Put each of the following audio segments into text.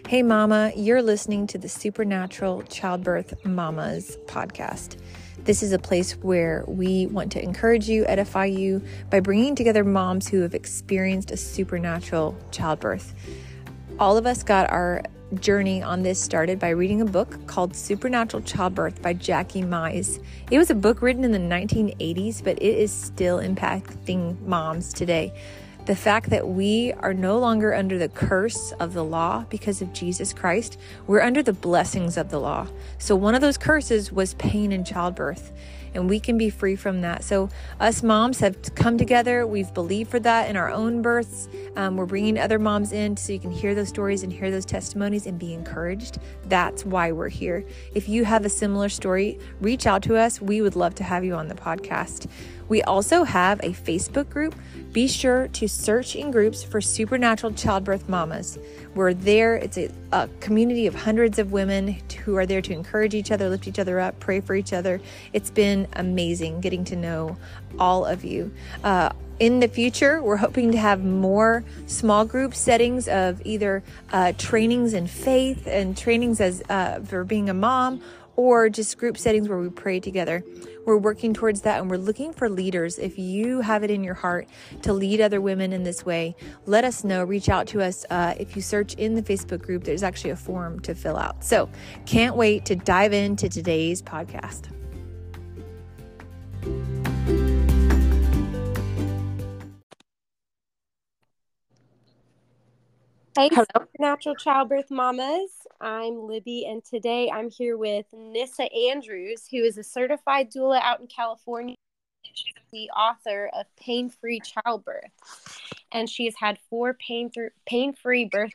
Hey mama, you're listening to the Supernatural Childbirth Mamas podcast. This is a place where we want to encourage you, edify you by bringing together moms who have experienced a supernatural childbirth. All of us got our journey on this started by reading a book called Supernatural Childbirth by Jackie Mize. It was a book written in the 1980s, but it is still impacting moms today. The fact that we are no longer under the curse of the law because of Jesus Christ, we're under the blessings of the law. So one of those curses was pain in childbirth, and we can be free from that. So us moms have come together. We've believed for that in our own births. We're bringing other moms in so you can hear those stories and hear those testimonies and be encouraged. That's why we're here. If you have a similar story, reach out to us. We would love to have you on the podcast. We also have a Facebook group. Be sure to search in groups for Supernatural Childbirth Mamas. We're there. It's a community of hundreds of women who are there to encourage each other, lift each other up, pray for each other. It's been amazing getting to know all of you. In the future, we're hoping to have more small group settings of either trainings in faith and trainings as for being a mom, or just group settings where we pray together. We're working towards that, and we're looking for leaders. If you have it in your heart to lead other women in this way, let us know. Reach out to us. If you search in the Facebook group, there's actually a form to fill out. So can't wait to dive into today's podcast. Hey, Hello. Supernatural Childbirth Mamas. I'm Libby, and today I'm here with Nissa Andrews, who is a certified doula out in California. She's the author of Pain-Free Childbirth, and she has had 4 pain-free births.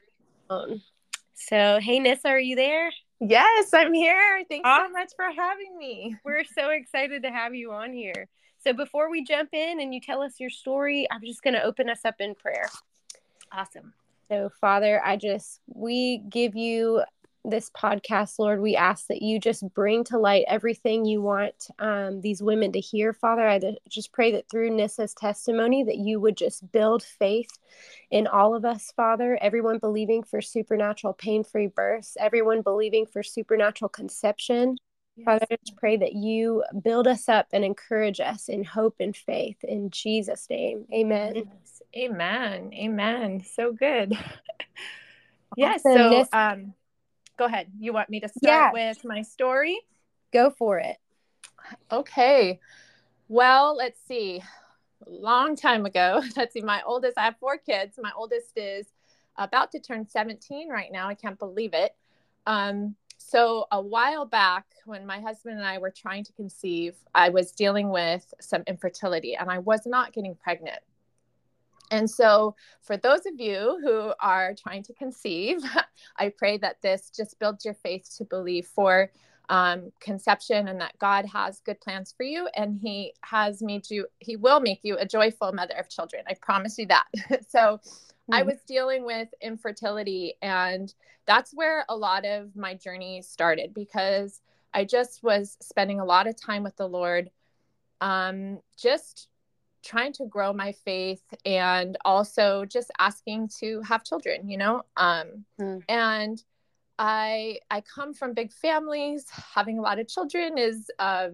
So, hey, Nissa, are you there? Yes, I'm here. Thanks so much for having me. We're so excited to have you on here. So before we jump in and you tell us your story, I'm just going to open us up in prayer. Awesome. So, Father, we give you this podcast, Lord. We ask that you just bring to light everything you want these women to hear, Father. I just pray that through Nissa's testimony that you would just build faith in all of us, Father. Everyone believing for supernatural pain-free births, everyone believing for supernatural conception. Yes. Father, I just pray that you build us up and encourage us in hope and faith. In Jesus' name, amen. Yes. Amen. Amen. So good. Yes. Awesome. So go ahead. You want me to start with my story? Go for it. Okay. Well, let's see. A long time ago. Let's see. I have 4 kids. My oldest is about to turn 17 right now. I can't believe it. So a while back, when my husband and I were trying to conceive, I was dealing with some infertility and I was not getting pregnant. And so for those of you who are trying to conceive, I pray that this just builds your faith to believe for conception, and that God has good plans for you, and he will make you a joyful mother of children. I promise you that. So I was dealing with infertility, and that's where a lot of my journey started, because I just was spending a lot of time with the Lord, just trying to grow my faith, and also just asking to have children, and I come from big families. Having a lot of children is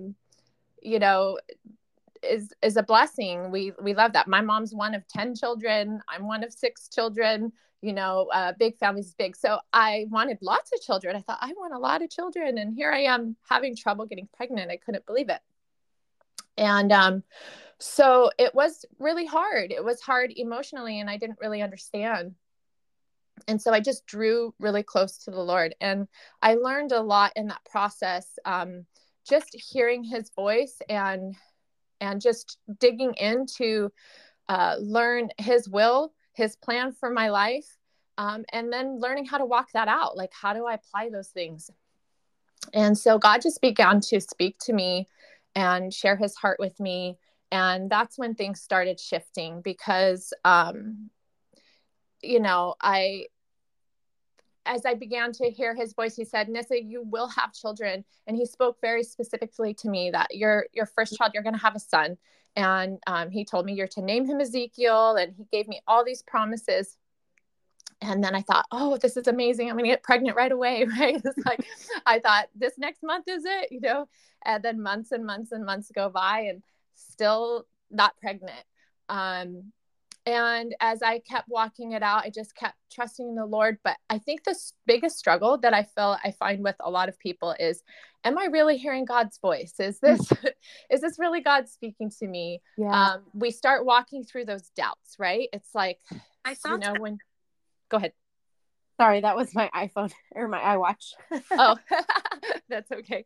a blessing. We love that. My mom's one of 10 children. I'm one of 6 children. Big families is big. So I wanted lots of children. I thought, I want a lot of children. And here I am having trouble getting pregnant. I couldn't believe it. And so it was really hard. It was hard emotionally, and I didn't really understand. And so I just drew really close to the Lord. And I learned a lot in that process, just hearing his voice and just digging in to learn his will, his plan for my life, and then learning how to walk that out. Like, how do I apply those things? And so God just began to speak to me and share his heart with me. And that's when things started shifting, because, as I began to hear his voice, he said, Nissa, you will have children. And he spoke very specifically to me that your first child, you're going to have a son. And he told me you're to name him Ezekiel. And he gave me all these promises. And then I thought, oh, this is amazing. I'm going to get pregnant right away. Right. It's like, I thought this next month is it, and then months and months and months go by and still not pregnant. And as I kept walking it out, I just kept trusting in the Lord. But I think the biggest struggle that I find with a lot of people is, am I really hearing God's voice? Is this really God speaking to me? Yeah. We start walking through those doubts, right? It's like, go ahead. Sorry, that was my iPhone or my iWatch. Oh, that's okay.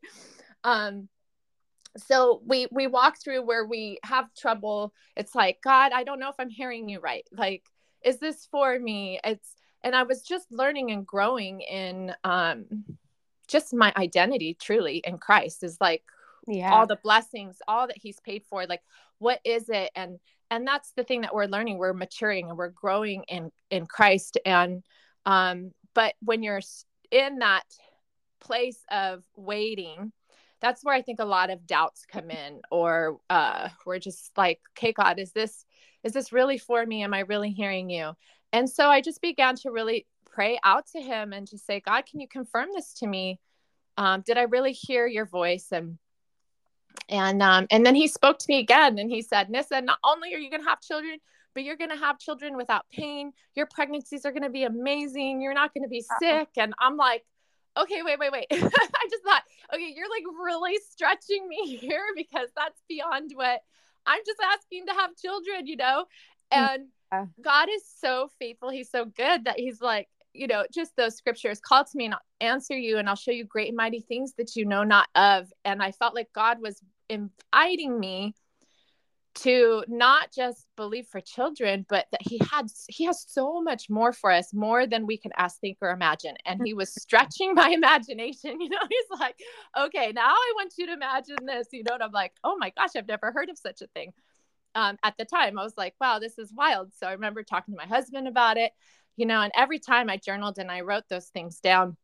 So we walk through where we have trouble. It's like, God, I don't know if I'm hearing you right. Like, is this for me? And I was just learning and growing in just my identity truly in Christ, is like, all the blessings, all that he's paid for, like, what is it? And that's the thing that we're learning. We're maturing and we're growing in Christ. And, but when you're in that place of waiting, that's where I think a lot of doubts come in, or we're just like, okay, God, is this really for me? Am I really hearing you? And so I just began to really pray out to him and just say, God, can you confirm this to me? Did I really hear your voice? And then he spoke to me again, and he said, Nissa, not only are you going to have children, but you're going to have children without pain. Your pregnancies are going to be amazing. You're not going to be sick. And I'm like, okay, wait. I just thought, okay, you're like really stretching me here, because that's beyond what I'm just asking to have children, And God is so faithful. He's so good that he's like, just those scriptures, call to me and I'll answer you, and I'll show you great and mighty things that you know not of. And I felt like God was inviting me to not just believe for children, but that he has so much more for us, more than we can ask, think, or imagine. And he was stretching my imagination. He's like, okay, now I want you to imagine this, and I'm like, oh my gosh, I've never heard of such a thing. At the time I was like, wow, this is wild. So I remember talking to my husband about it, and every time I journaled and I wrote those things down.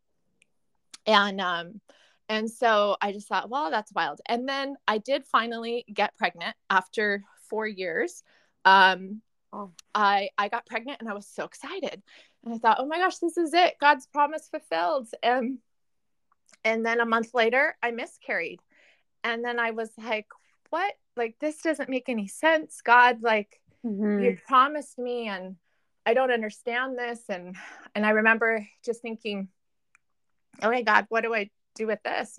And so I just thought, well, that's wild. And then I did finally get pregnant after 4 years. I got pregnant and I was so excited. And I thought, oh my gosh, this is it. God's promise fulfilled. And then a month later, I miscarried. And then I was like, what? Like, this doesn't make any sense. God, like, you promised me and I don't understand this. And I remember just thinking, okay, God, what do I do with this?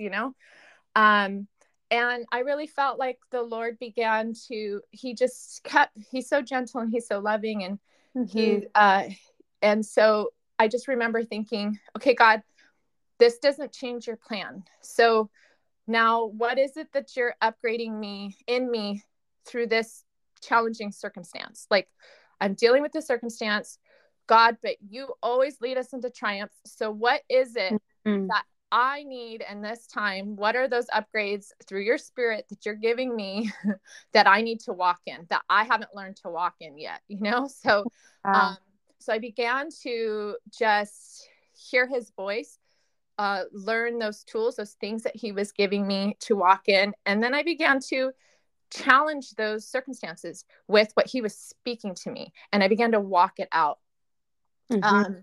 And I really felt like the Lord began to, he's so gentle and he's so loving. And and so I just remember thinking, okay, God, this doesn't change your plan. So now what is it that you're upgrading me through this challenging circumstance? Like, I'm dealing with the circumstance, God, but you always lead us into triumph. So what is it that I need in this time? What are those upgrades through your spirit that you're giving me that I need to walk in, that I haven't learned to walk in yet, So, so I began to just hear his voice, learn those tools, those things that he was giving me to walk in. And then I began to challenge those circumstances with what he was speaking to me. And I began to walk it out. And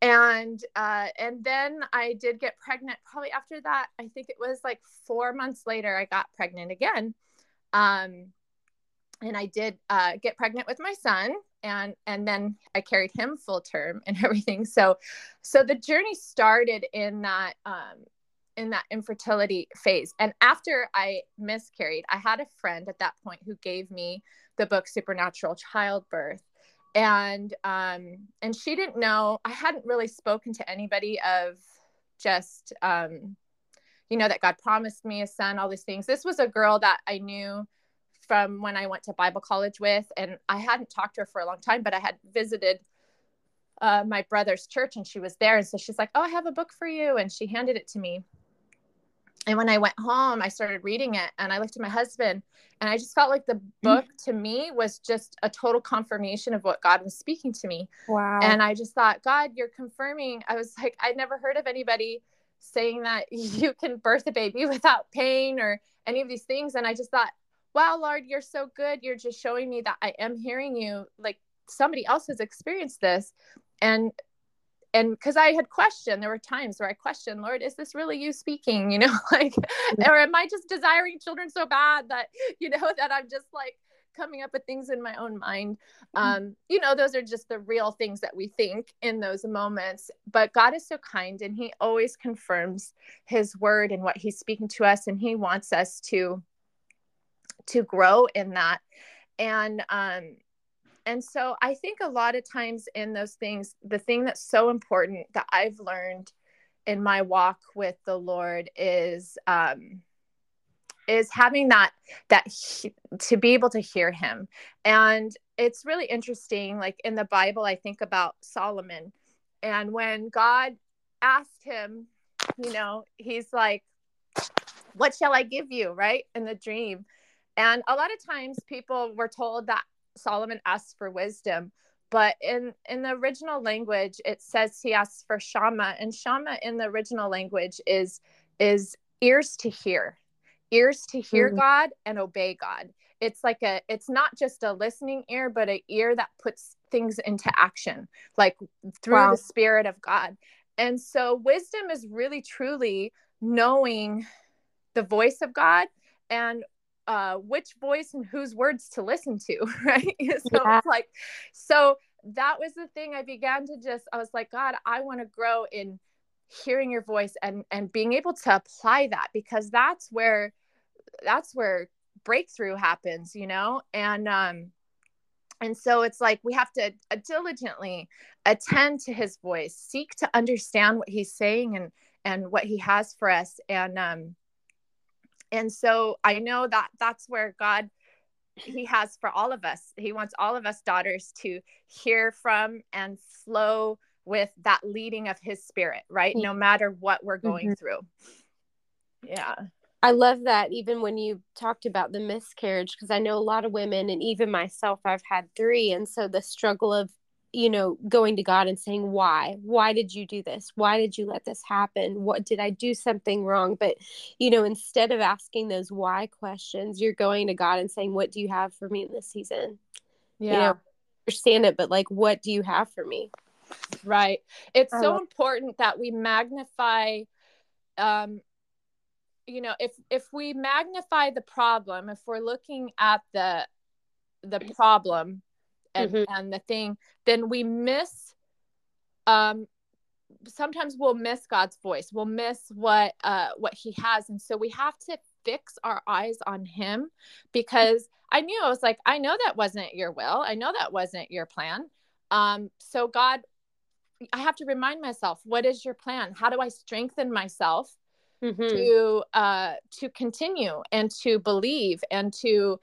then I did get pregnant probably after that. I think it was like 4 months later, I got pregnant again. And I did get pregnant with my son, and then I carried him full term and everything. So the journey started in that infertility phase. And after I miscarried, I had a friend at that point who gave me the book Supernatural Childbirth. And she didn't know, I hadn't really spoken to anybody of just, that God promised me a son, all these things. This was a girl that I knew from when I went to Bible college with, and I hadn't talked to her for a long time, but I had visited my brother's church and she was there. And so she's like, oh, I have a book for you. And she handed it to me. And when I went home, I started reading it, and I looked at my husband, and I just felt like the book to me was just a total confirmation of what God was speaking to me. Wow. And I just thought, God, you're confirming. I was like, I'd never heard of anybody saying that you can birth a baby without pain or any of these things. And I just thought, wow, Lord, you're so good. You're just showing me that I am hearing you. Like, somebody else has experienced this. And because I had questioned, there were times where I questioned, Lord, is this really you speaking? You know, like, or am I just desiring children so bad that, you know, that I'm just like coming up with things in my own mind? You know, those are just the real things that we think in those moments. But God is so kind, and he always confirms his word and what he's speaking to us. And he wants us to grow in that. And so I think a lot of times in those things, the thing that's so important that I've learned in my walk with the Lord is having that to be able to hear him. And it's really interesting. Like in the Bible, I think about Solomon, and when God asked him, you know, he's like, what shall I give you? Right. In the dream. And a lot of times people were told that Solomon asked for wisdom, but in the original language, it says he asks for Shama, and Shama in the original language is ears to hear God and obey God. It's like it's not just a listening ear, but an ear that puts things into action, like through the Spirit of God. And so wisdom is really truly knowing the voice of God and which voice and whose words to listen to, right? So it's like, so that was the thing I began to I was like, God, I want to grow in hearing your voice and being able to apply that, because that's where breakthrough happens, you know? And so it's like, we have to diligently attend to his voice, seek to understand what he's saying and what he has for us. And so I know that that's where God, he has for all of us. He wants all of us daughters to hear from and flow with that leading of his Spirit, right? No matter what we're going through. Yeah. I love that. Even when you talked about the miscarriage, because I know a lot of women, and even myself, I've had 3. And so the struggle of, you know, going to God and saying, why did you do this? Why did you let this happen? What did I do something wrong? But, you know, instead of asking those why questions, you're going to God and saying, what do you have for me in this season? Yeah. You know, understand it, but like, what do you have for me? Right. It's so important that we magnify, you know, if we magnify the problem, if we're looking at the problem and the thing, then we miss, sometimes we'll miss God's voice. We'll miss what he has. And so we have to fix our eyes on him, because I was like, I know that wasn't your will. I know that wasn't your plan. So God, I have to remind myself, what is your plan? How do I strengthen myself to continue and to believe and to,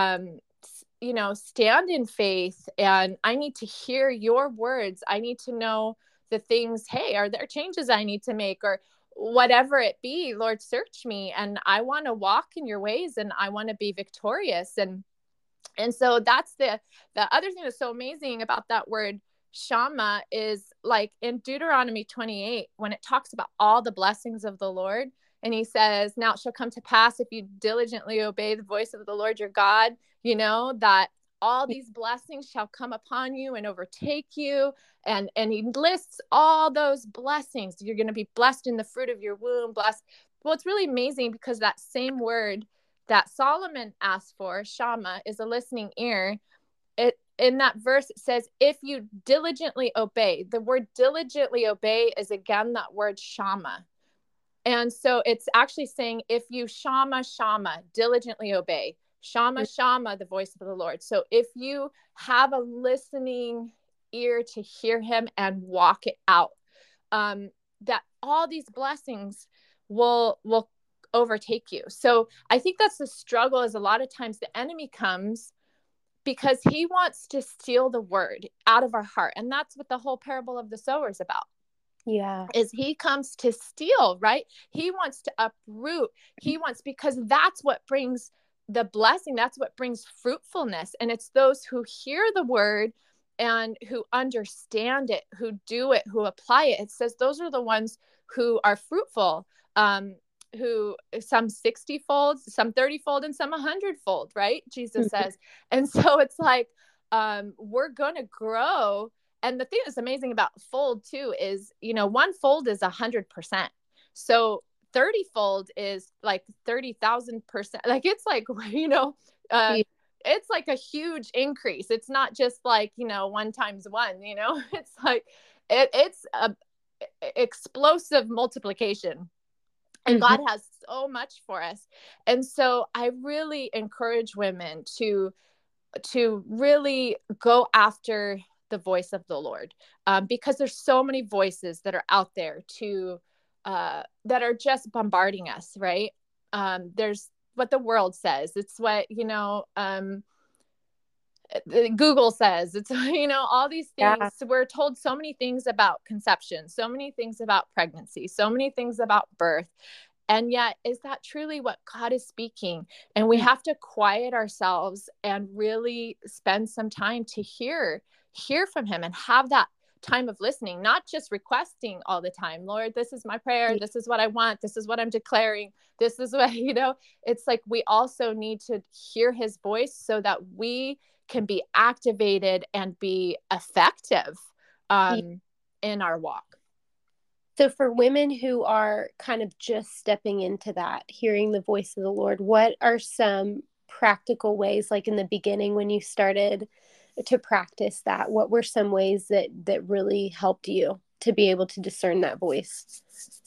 you know, stand in faith? And I need to hear your words. I need to know the things, hey, are there changes I need to make, or whatever it be? Lord, search me, and I want to walk in your ways, and I want to be victorious. And so that's the other thing that's so amazing about that word Shama is, like in Deuteronomy 28, when it talks about all the blessings of the Lord, and he says, now it shall come to pass, if you diligently obey the voice of the Lord your God, you know, that all these blessings shall come upon you and overtake you. And he lists all those blessings. You're going to be blessed in the fruit of your womb, blessed. Well, it's really amazing, because that same word that Solomon asked for, Shama, is a listening ear. In that verse, it says, if you diligently obey. The word diligently obey is again that word Shama. And so it's actually saying, if you Shama, diligently obey. Shama, the voice of the Lord. So if you have a listening ear to hear him and walk it out, that all these blessings will overtake you. So I think that's the struggle, is a lot of times the enemy comes because he wants to steal the word out of our heart. And that's what the whole parable of the sower is about. Yeah. Is he comes to steal, right? He wants to uproot. Because that's what brings the blessing. That's what brings fruitfulness. And it's those who hear the word and who understand it, who do it, who apply it. It says those are the ones who are fruitful, who some 60-fold, some 30-fold, and some 100-fold, right? Jesus says. And so it's like, we're going to grow And the thing that's amazing about fold too is, one fold is 100%. So 30 fold is like 30,000%. Like, it's like, uh, it's like a huge increase. It's not just like, 1 times 1, it's like, it's a explosive multiplication. And God has so much for us. And so I really encourage women to really go after the voice of the Lord, because there's so many voices that are out there that are just bombarding us, right? There's what the world says. It's what, Google says. It's, all these things. Yeah. We're told so many things about conception, so many things about pregnancy, so many things about birth. And yet, is that truly what God is speaking? And we have to quiet ourselves and really spend some time to hear from him and have that time of listening, not just requesting all the time. Lord, this is my prayer. This is what I want. This is what I'm declaring. This is what, it's like we also need to hear his voice so that we can be activated and be effective in our walk. So for women who are kind of just stepping into that, hearing the voice of the Lord, what are some practical ways, like in the beginning when you started to practice that, what were some ways that really helped you to be able to discern that voice?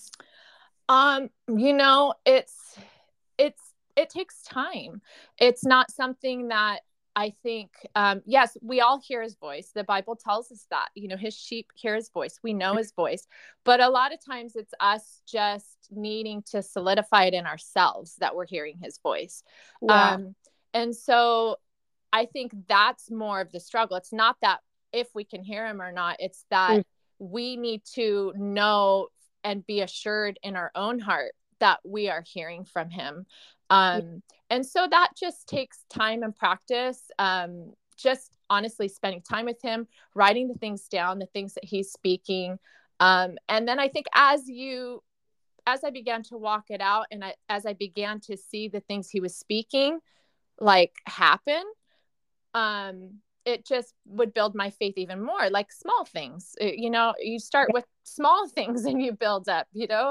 It takes time. It's not something that I think, yes, we all hear his voice. The Bible tells us that, his sheep hear his voice. We know his voice, but a lot of times it's us just needing to solidify it in ourselves that we're hearing his voice. Yeah. And so I think that's more of the struggle. It's not that if we can hear him or not, it's that we need to know and be assured in our own heart that we are hearing from him. And so that just takes time and practice. Just honestly spending time with him, writing the things down, the things that he's speaking. And then I think as I began to walk it out and as I began to see the things he was speaking, like happen, it just would build my faith even more, like small things, you start with small things and you build up,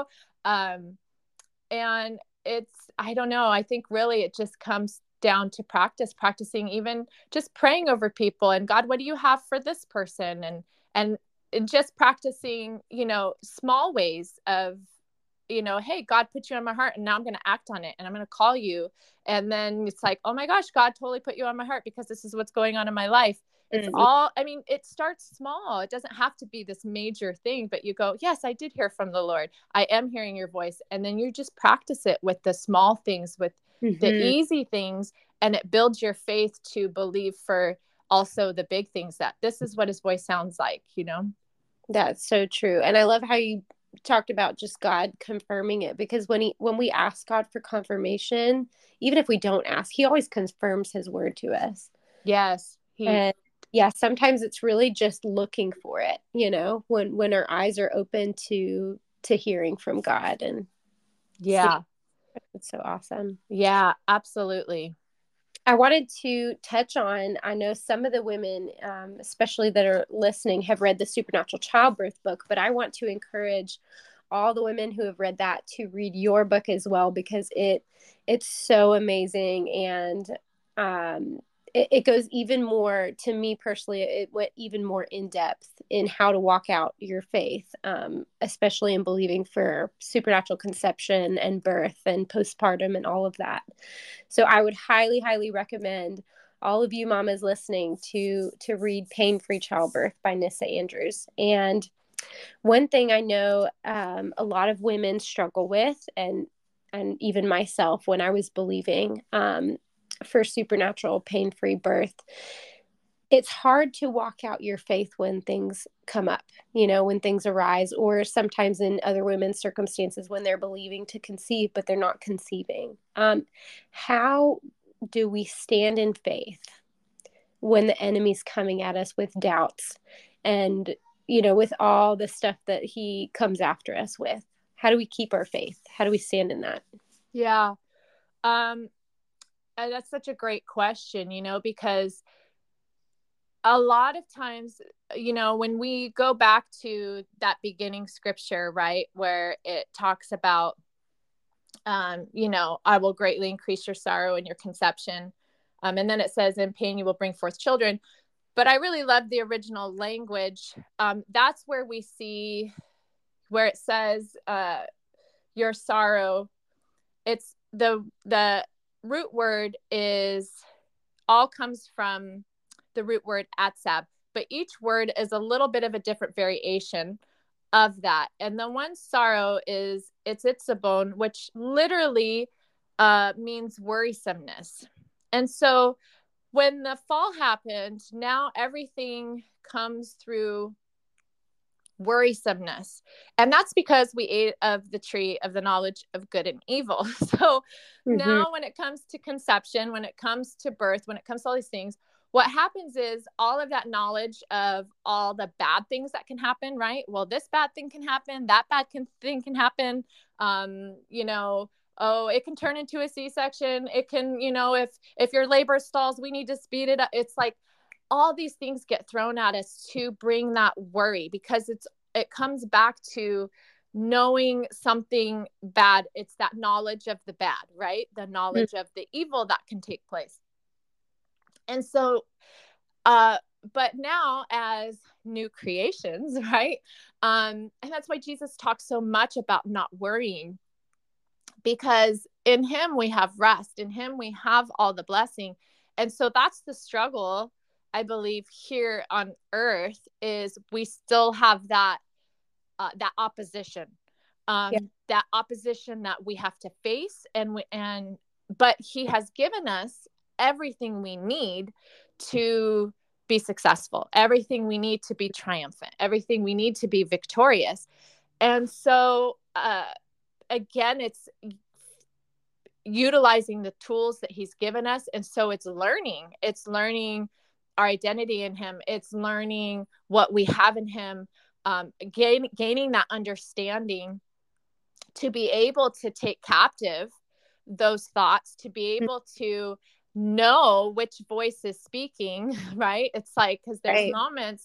and I don't know. I think really it just comes down to practicing, even just praying over people and God, what do you have for this person? And just practicing, small ways of, hey, God put you on my heart and now I'm going to act on it and I'm going to call you. And then it's like, oh my gosh, God totally put you on my heart because this is what's going on in my life. It's it starts small. It doesn't have to be this major thing, but you go, yes, I did hear from the Lord. I am hearing your voice. And then you just practice it with the small things, with the easy things. And it builds your faith to believe for also the big things, that this is what his voice sounds like, That's so true. And I love how you talked about just God confirming it, because when we ask God for confirmation, even if we don't ask, he always confirms his word to us. Yes. And yeah, sometimes it's really just looking for it, when our eyes are open to hearing from God. And yeah, it's so awesome. Yeah, absolutely. I wanted to touch on, I know some of the women, especially that are listening, have read the Supernatural Childbirth book, but I want to encourage all the women who have read that to read your book as well, because it's so amazing. And it goes even more, to me personally, it went even more in depth in how to walk out your faith, especially in believing for supernatural conception and birth and postpartum and all of that. So I would highly, highly recommend all of you mamas listening to read Pain-Free Childbirth by Nissa Andrews. And one thing I know a lot of women struggle with, and even myself when I was believing for supernatural pain-free birth, it's hard to walk out your faith when things come up, when things arise, or sometimes in other women's circumstances when they're believing to conceive, but they're not conceiving. How do we stand in faith when the enemy's coming at us with doubts and, with all the stuff that he comes after us with? How do we keep our faith? How do we stand in that? Yeah. That's such a great question, because a lot of times, when we go back to that beginning scripture, right, where it talks about, I will greatly increase your sorrow and your conception. And then it says, in pain, you will bring forth children. But I really love the original language. That's where we see where it says, your sorrow. It's the root word all comes from the root word atzab, but each word is a little bit of a different variation of that. And the one sorrow it's itzabon, which literally means worrisomeness. And so when the fall happened, now everything comes through worrisomeness. And that's because we ate of the tree of the knowledge of good and evil. So now when it comes to conception, when it comes to birth, when it comes to all these things, what happens is all of that knowledge of all the bad things that can happen, right? Well, this bad thing can happen, that thing can happen. It can turn into a C-section. It can, if your labor stalls, we need to speed it up. It's like all these things get thrown at us to bring that worry, because it comes back to knowing something bad. It's that knowledge of the bad, right? The knowledge of the evil that can take place. And so, but now as new creations, right? And that's why Jesus talks so much about not worrying, because in him we have rest, in him we have all the blessing. And so that's the struggle, I believe, here on earth, is we still have that opposition, that opposition that we have to face, but he has given us everything we need to be successful, everything we need to be triumphant, everything we need to be victorious. And so, again, it's utilizing the tools that he's given us. And so it's learning our identity in him. It's learning what we have in him, gaining that understanding to be able to take captive those thoughts, to be able to know which voice is speaking, right? It's like, because there's moments,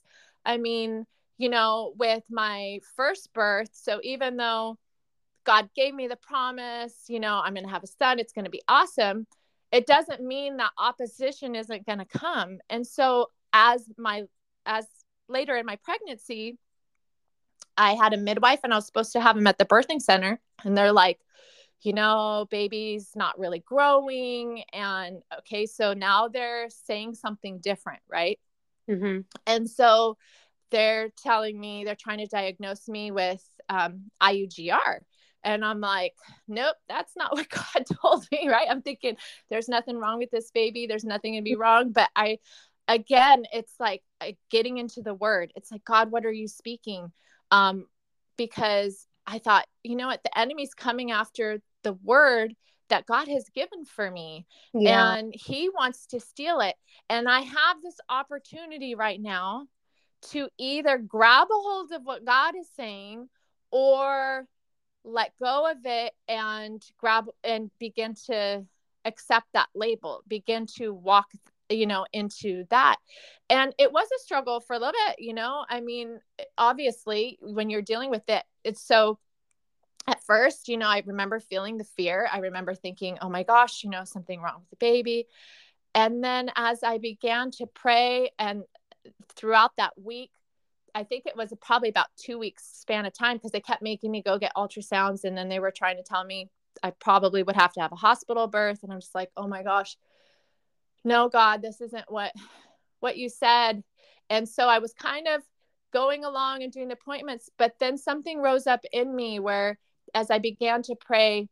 with my first birth, so even though God gave me the promise, I'm going to have a son, it's going to be awesome, it doesn't mean that opposition isn't going to come. And so as later in my pregnancy, I had a midwife and I was supposed to have him at the birthing center, and they're like, baby's not really growing. And okay, so now they're saying something different, right? And so they're telling me, they're trying to diagnose me with IUGR. And I'm like, nope, that's not what God told me, right? I'm thinking there's nothing wrong with this baby. There's nothing to be wrong. But it's like getting into the word. It's like, God, what are you speaking? Because I thought, what, the enemy's coming after the word that God has given for me. Yeah. And he wants to steal it. And I have this opportunity right now to either grab a hold of what God is saying or let go of it and begin to accept that label, begin to walk, into that. And it was a struggle for a little bit, obviously when you're dealing with it, it's so, at first, I remember feeling the fear. I remember thinking, oh my gosh, something wrong with the baby. And then as I began to pray, and throughout that week, I think it was probably about 2 weeks span of time, because they kept making me go get ultrasounds. And then they were trying to tell me I probably would have to have a hospital birth. And I'm just like, oh my gosh, no, God, this isn't what you said. And so I was kind of going along and doing appointments, but then something rose up in me where, as I began to pray,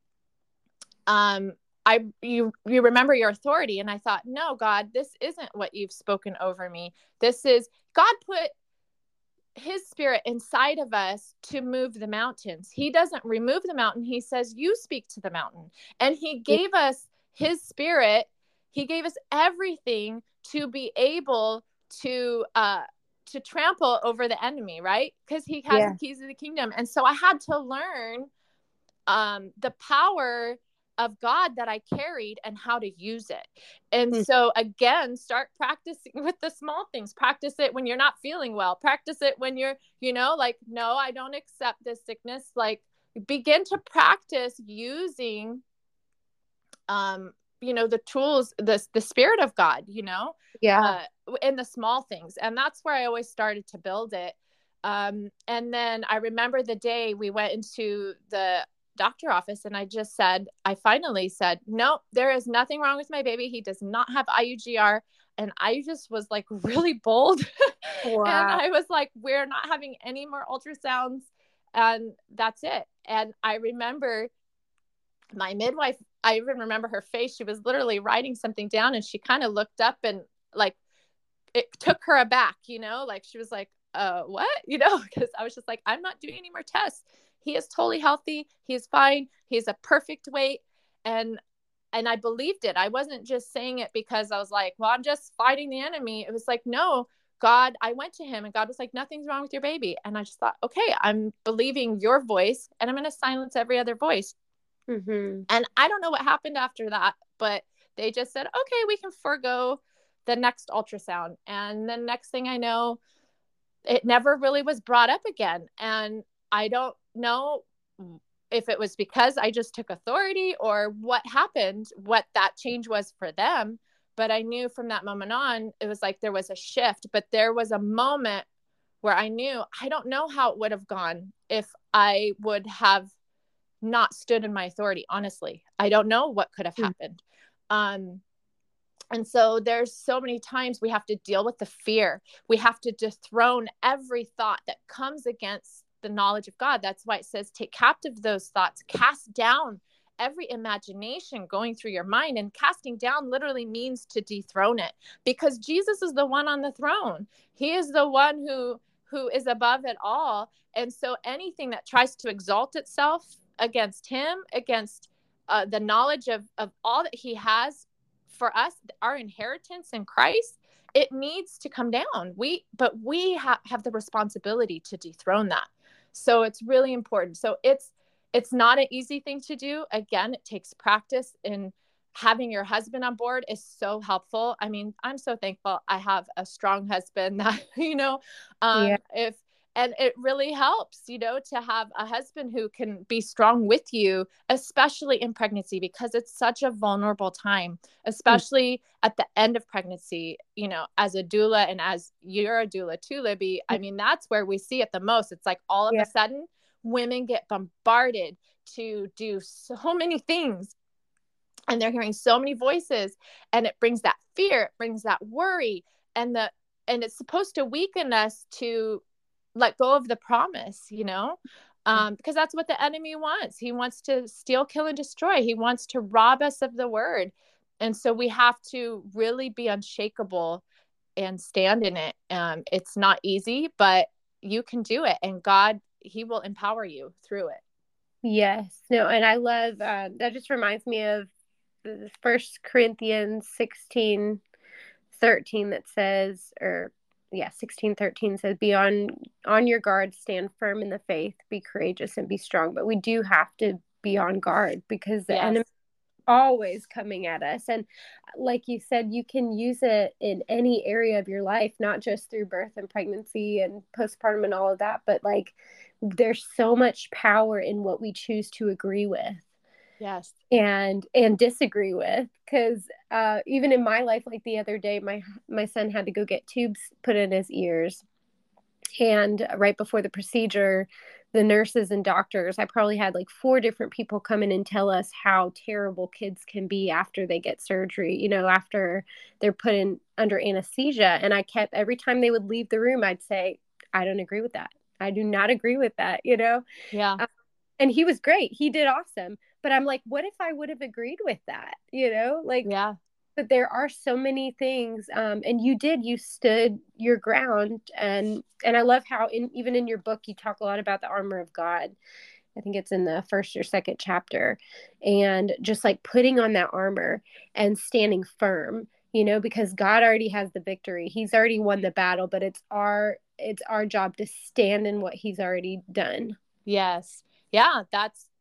you remember your authority. And I thought, no, God, this isn't what you've spoken over me. This is, God put his spirit inside of us to move the mountains. He doesn't remove the mountain. He says, you speak to the mountain. And he gave us his spirit. He gave us everything to be able to trample over the enemy, right? Because he has the keys of the kingdom. And so I had to learn the power of God that I carried and how to use it. And so again, start practicing with the small things. Practice it when you're not feeling well. Practice it when you're, like, no, I don't accept this sickness. Like, begin to practice using, the tools, the Spirit of God, Yeah. in the small things. And that's where I always started to build it. And then I remember the day we went into the doctor office and I finally said, no, there is nothing wrong with my baby. He does not have IUGR. And I just was like really bold. Wow. And I was like, we're not having any more ultrasounds. And that's it. And I remember my midwife, I even remember her face. She was literally writing something down and she kind of looked up and like it took her aback, like she was like, what? Because I was just like, I'm not doing any more tests. He is totally healthy. He's fine. He's a perfect weight. And I believed it. I wasn't just saying it because I was like, well, I'm just fighting the enemy. It was like, no, God, I went to him and God was like, nothing's wrong with your baby. And I just thought, okay, I'm believing your voice and I'm going to silence every other voice. And I don't know what happened after that, but they just said, okay, we can forego the next ultrasound. And the next thing I know, it never really was brought up again. And I don't know if it was because I just took authority or what happened, what that change was for them. But I knew from that moment on, it was like there was a shift, but there was a moment where I knew I don't know how it would have gone if I would have not stood in my authority. Honestly, I don't know what could have happened. And so there's so many times we have to deal with the fear. We have to dethrone every thought that comes against the knowledge of God. That's why it says, take captive those thoughts, cast down every imagination going through your mind. And casting down literally means to dethrone it, because Jesus is the one on the throne. He is the one who is above it all. And so anything that tries to exalt itself against him, against the knowledge of all that he has for us, our inheritance in Christ, it needs to come down. We have the responsibility to dethrone that. So it's really important. So it's not an easy thing to do. Again, it takes practice, and having your husband on board is so helpful. I mean, I'm so thankful I have a strong husband that, and it really helps, to have a husband who can be strong with you, especially in pregnancy, because it's such a vulnerable time, especially at the end of pregnancy, as a doula, and as you're a doula too, Libby. I mean, that's where we see it the most. It's like all of a sudden women get bombarded to do so many things, and they're hearing so many voices, and it brings that fear, it brings that worry, and it's supposed to weaken us to let go of the promise, because that's what the enemy wants. He wants to steal, kill, and destroy. He wants to rob us of the word. And so we have to really be unshakable and stand in it. It's not easy, but you can do it. And God, he will empower you through it. Yes. No, and I love, that just reminds me of the 1 Corinthians 16:13 that says, 16:13 says, be on your guard, stand firm in the faith, be courageous and be strong. But we do have to be on guard, because the enemy is always coming at us. And like you said, you can use it in any area of your life, not just through birth and pregnancy and postpartum and all of that, but like there's so much power in what we choose to agree with. Yes. And disagree with, because even in my life, like the other day, my son had to go get tubes put in his ears, and right before the procedure, the nurses and doctors, I probably had like 4 different people come in and tell us how terrible kids can be after they get surgery, after they're put in under anesthesia. And I kept, every time they would leave the room, I'd say, I don't agree with that. I do not agree with that, Yeah. And he was great. He did awesome. But I'm like, what if I would have agreed with that? Yeah. But there are so many things. And you stood your ground. And I love how even in your book, you talk a lot about the armor of God. I think it's in the 1st or 2nd chapter, and just like putting on that armor and standing firm, because God already has the victory. He's already won the battle, but it's our job to stand in what he's already done. Yes. Yeah. That's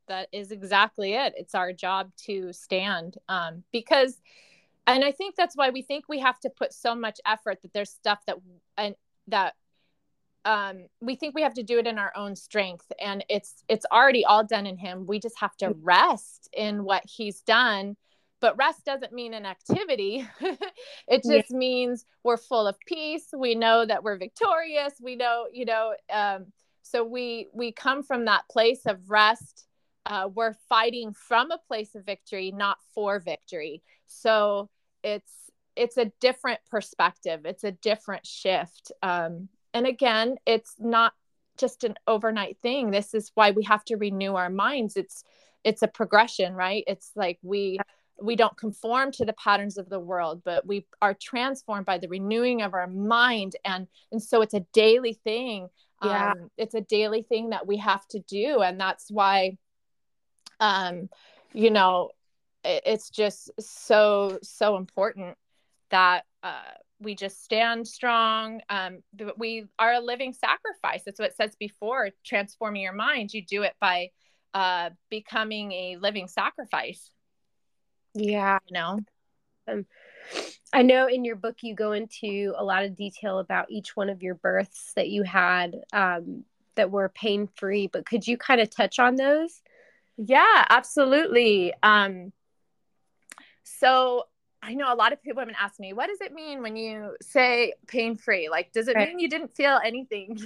that is exactly it. It's our job to stand, because, and I think that's why we think we have to put so much effort, that there's stuff that, and that, we think we have to do it in our own strength, and it's already all done in him. We just have to rest in what he's done. But rest doesn't mean inactivity. It just means we're full of peace. We know that we're victorious. We know, so we come from that place of rest. We're fighting from a place of victory, not for victory. So it's a different perspective. It's a different shift. And again, it's not just an overnight thing. This is why we have to renew our minds. It's a progression, right? It's like we don't conform to the patterns of the world, but we are transformed by the renewing of our mind. And so it's a daily thing. It's a daily thing that we have to do. And that's why, it's just so important that, we just stand strong. We are a living sacrifice. That's what it says before transforming your mind. You do it by becoming a living sacrifice. Yeah. I know in your book, you go into a lot of detail about each one of your births that you had, that were pain-free, but could you kind of touch on those? Yeah, absolutely. So I know a lot of women ask me, what does it mean when you say pain-free? Like, does it mean you didn't feel anything?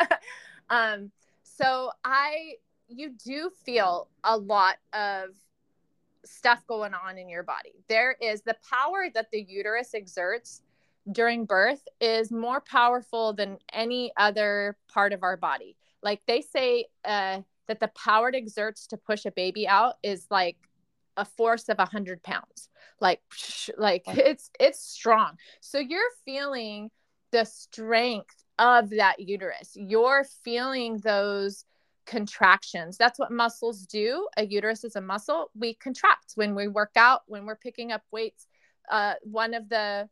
So you do feel a lot of stuff going on in your body. There is the power that the uterus exerts during birth is more powerful than any other part of our body. Like they say, that the power it exerts to push a baby out is like a force of 100 pounds. Like it's strong. So you're feeling the strength of that uterus. You're feeling those contractions. That's what muscles do. A uterus is a muscle. We contract when we work out, when we're picking up weights. One of the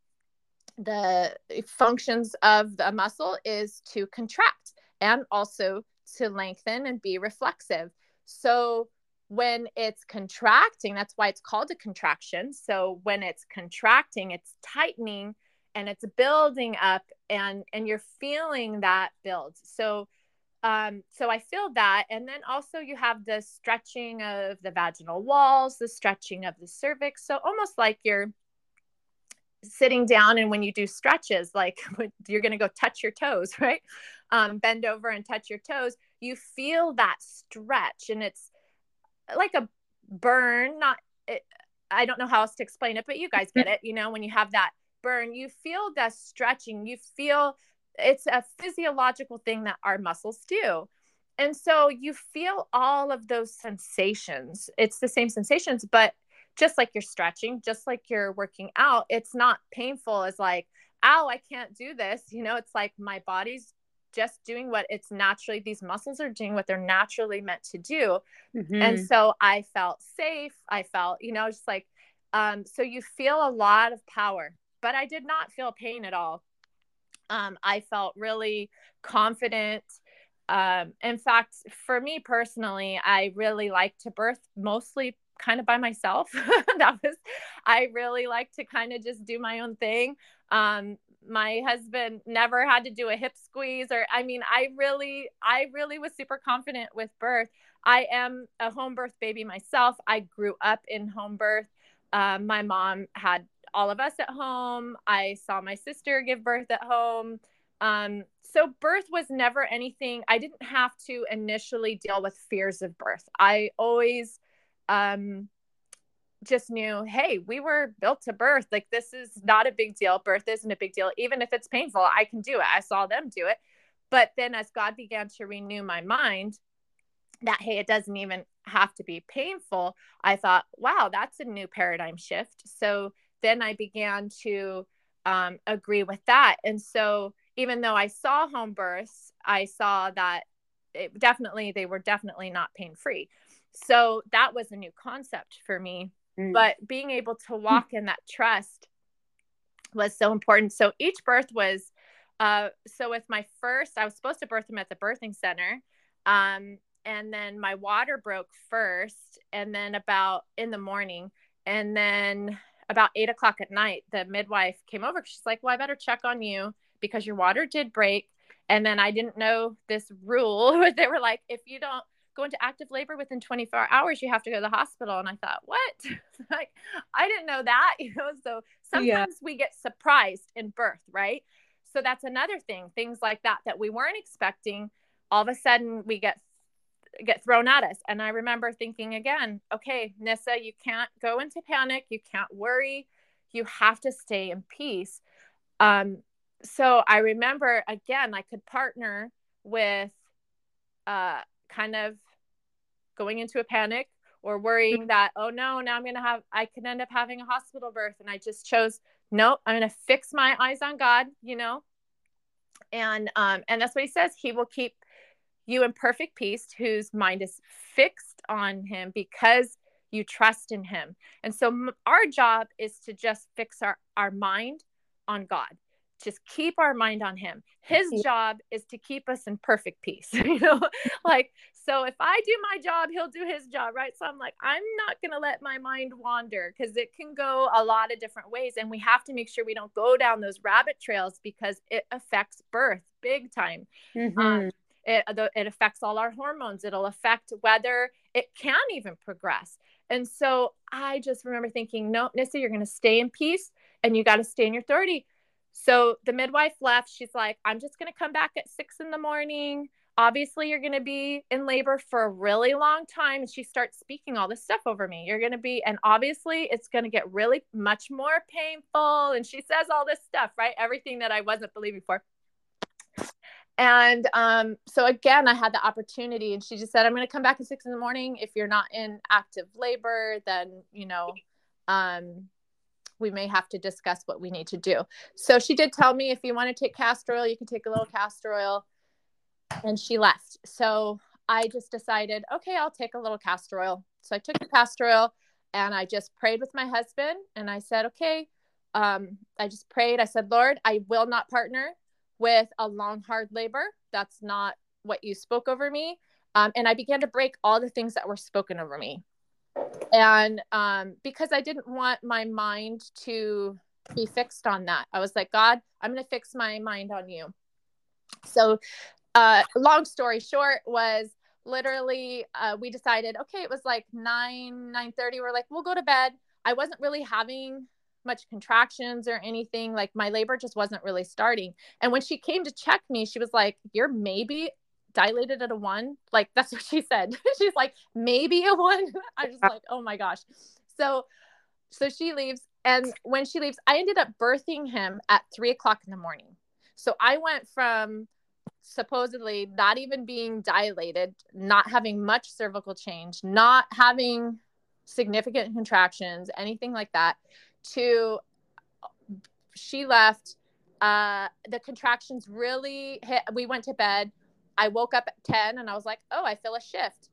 functions of the muscle is to contract and also to lengthen and be reflexive. So when it's contracting, that's why it's called a contraction. So when it's contracting, it's tightening and it's building up, and you're feeling that build. So I feel that. And then also you have the stretching of the vaginal walls, the stretching of the cervix. So almost like you're sitting down, and when you do stretches, like you're going to go touch your toes, right? Bend over and touch your toes. You feel that stretch, and it's like a burn. I don't know how else to explain it, but you guys get it. When you have that burn, you feel the stretching. You feel it's a physiological thing that our muscles do. And so you feel all of those sensations. It's the same sensations, but just like you're stretching, just like you're working out, it's not painful as like, ow, I can't do this. It's like my body's just doing what it's naturally, these muscles are doing what they're naturally meant to do. Mm-hmm. And so I felt safe. I felt, just like, so you feel a lot of power, but I did not feel pain at all. I felt really confident. In fact, for me personally, I really like to birth mostly kind of by myself. I really like to kind of just do my own thing. My husband never had to do a hip squeeze I really was super confident with birth. I am a home birth baby myself. I grew up in home birth. My mom had all of us at home. I saw my sister give birth at home. So birth was never anything. I didn't have to initially deal with fears of birth. I always, just knew, hey, we were built to birth. Like, this is not a big deal. Birth isn't a big deal. Even if it's painful, I can do it. I saw them do it. But then as God began to renew my mind that, hey, it doesn't even have to be painful, I thought, wow, that's a new paradigm shift. So then I began to agree with that. And so even though I saw home births, I saw that they were definitely not pain-free. So that was a new concept for me. But being able to walk in that trust was so important. So each birth was, so with my first, I was supposed to birth him at the birthing center. And and then my water broke first, and then about in the morning, and then about 8 o'clock at night, the midwife came over. She's like, well, I better check on you because your water did break. And then I didn't know this rule. They were like, if you don't go into active labor within 24 hours, you have to go to the hospital. And I thought, what? Like, I didn't know that, so sometimes we get surprised in birth, right? So that's another thing, things like that we weren't expecting. All of a sudden we get thrown at us. And I remember thinking again, okay, Nissa, you can't go into panic. You can't worry. You have to stay in peace. So I remember, again, I could partner with kind of going into a panic or worrying that, oh no, now I could end up having a hospital birth. And I just chose, nope, I'm going to fix my eyes on God, and that's what he says. He will keep you in perfect peace, whose mind is fixed on him because you trust in him. And so our job is to just fix our mind on God. Just keep our mind on him. His job is to keep us in perfect peace, like, so if I do my job, he'll do his job, right? So I'm like, I'm not going to let my mind wander because it can go a lot of different ways. And we have to make sure we don't go down those rabbit trails because it affects birth big time. Mm-hmm. It affects all our hormones. It'll affect whether it can even progress. And so I just remember thinking, no, Nissa, you're going to stay in peace and you got to stay in your 30. So the midwife left. She's like, I'm just going to come back at 6 a.m. Obviously, you're going to be in labor for a really long time. And she starts speaking all this stuff over me. You're going to be, and obviously it's going to get really much more painful. And she says all this stuff, right? Everything that I wasn't believing for. And so again, I had the opportunity, and she just said, I'm going to come back at 6 a.m. If you're not in active labor, then, we may have to discuss what we need to do. So she did tell me, if you want to take castor oil, you can take a little castor oil. And she left. So I just decided, okay, I'll take a little castor oil. So I took the castor oil and I just prayed with my husband. And I said, okay, I just prayed. I said, Lord, I will not partner with a long, hard labor. That's not what you spoke over me. And I began to break all the things that were spoken over me. And because I didn't want my mind to be fixed on that. I was like, God, I'm going to fix my mind on you. So long story short was literally we decided, okay, it was like 9:30. We're like, we'll go to bed. I wasn't really having much contractions or anything. Like, my labor just wasn't really starting. And when she came to check me, she was like, you're maybe dilated at a 1. Like, that's what she said. She's like, maybe a 1. I was like, oh my gosh. So she leaves. And when she leaves, I ended up birthing him at 3:00 a.m. So I went from supposedly not even being dilated, not having much cervical change, not having significant contractions, anything like that, to she left. The contractions really hit. We went to bed. I woke up at 10 and I was like, oh, I feel a shift.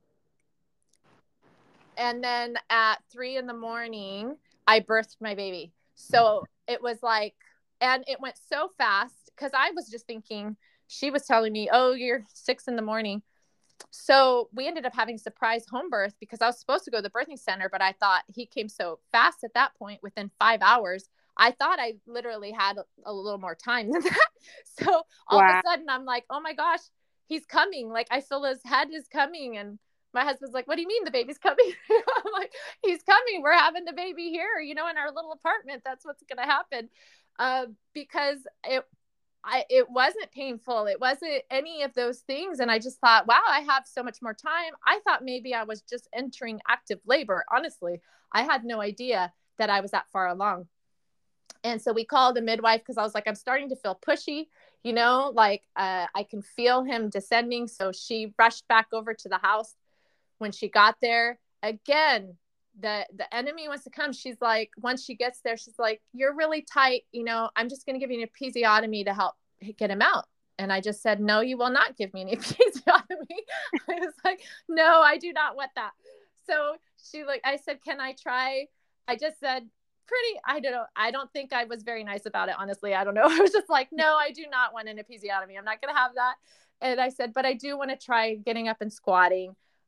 And then at 3 a.m, I birthed my baby. So it was like, and it went so fast because I was just thinking, she was telling me, oh, you're 6 a.m. So we ended up having a surprise home birth because I was supposed to go to the birthing center, but I thought he came so fast at that point, within 5 hours. I thought I literally had a little more time than that. So all of a sudden I'm like, oh my gosh, he's coming. Like, I feel his head is coming. And my husband's like, what do you mean the baby's coming? I'm like, he's coming. We're having the baby here, in our little apartment. That's what's going to happen. Because it wasn't painful. It wasn't any of those things. And I just thought, wow, I have so much more time. I thought maybe I was just entering active labor. Honestly, I had no idea that I was that far along. And so we called a midwife because I was like, I'm starting to feel pushy, I can feel him descending. So she rushed back over to the house. When she got there, again, the enemy wants to come. She's like, once she gets there, she's like, you're really tight. I'm just going to give you an episiotomy to help get him out. And I just said, no, you will not give me an episiotomy. I was like, no, I do not want that. So I said, can I try? I just said, I don't know. I don't think I was very nice about it. Honestly, I don't know. I was just like, no, I do not want an episiotomy. I'm not going to have that. And I said, but I do want to try getting up and squatting.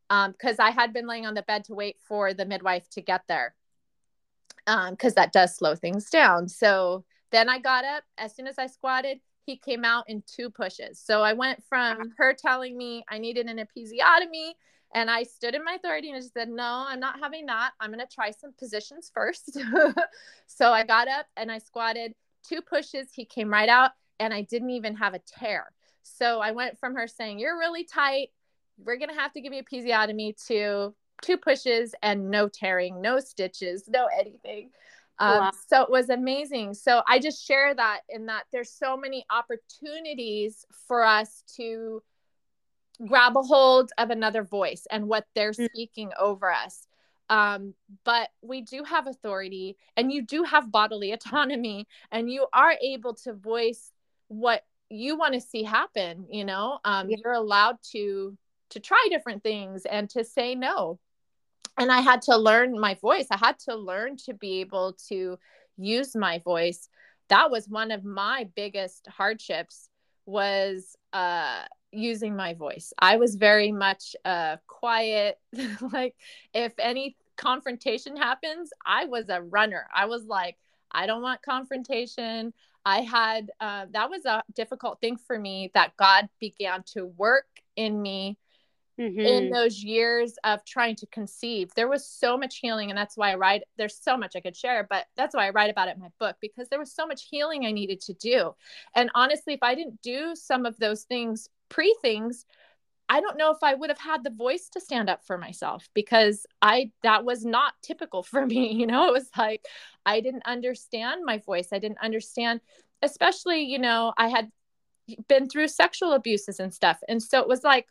because I had been laying on the bed to wait for the midwife to get there, because that does slow things down. So then I got up. As soon as I squatted, he came out in 2 pushes. So I went from her telling me I needed an episiotomy, and I stood in my authority and I just said, no, I'm not having that. I'm going to try some positions first. So I got up and I squatted, 2 pushes. He came right out, and I didn't even have a tear. So I went from her saying, you're really tight, we're going to have to give you episiotomy, to 2 pushes and no tearing, no stitches, no anything. Wow. So it was amazing. So I just share that, in that there's so many opportunities for us to grab a hold of another voice and what they're speaking over us. But we do have authority, and you do have bodily autonomy, and you are able to voice what you want to see happen. You're allowed to try different things and to say no. And I had to learn my voice. I had to learn to be able to use my voice. That was one of my biggest hardships, was using my voice. I was very much quiet. Like, if any confrontation happens, I was a runner. I was like, I don't want confrontation. I had, that was a difficult thing for me, that God began to work in me in those years of trying to conceive. There was so much healing, and that's why I write. There's so much I could share, but that's why I write about it in my book, because there was so much healing I needed to do. And honestly, if I didn't do some of those things, things, I don't know if I would have had the voice to stand up for myself, because that was not typical for me. It was like, I didn't understand my voice. I didn't understand, especially, I had been through sexual abuses and stuff. And so it was like,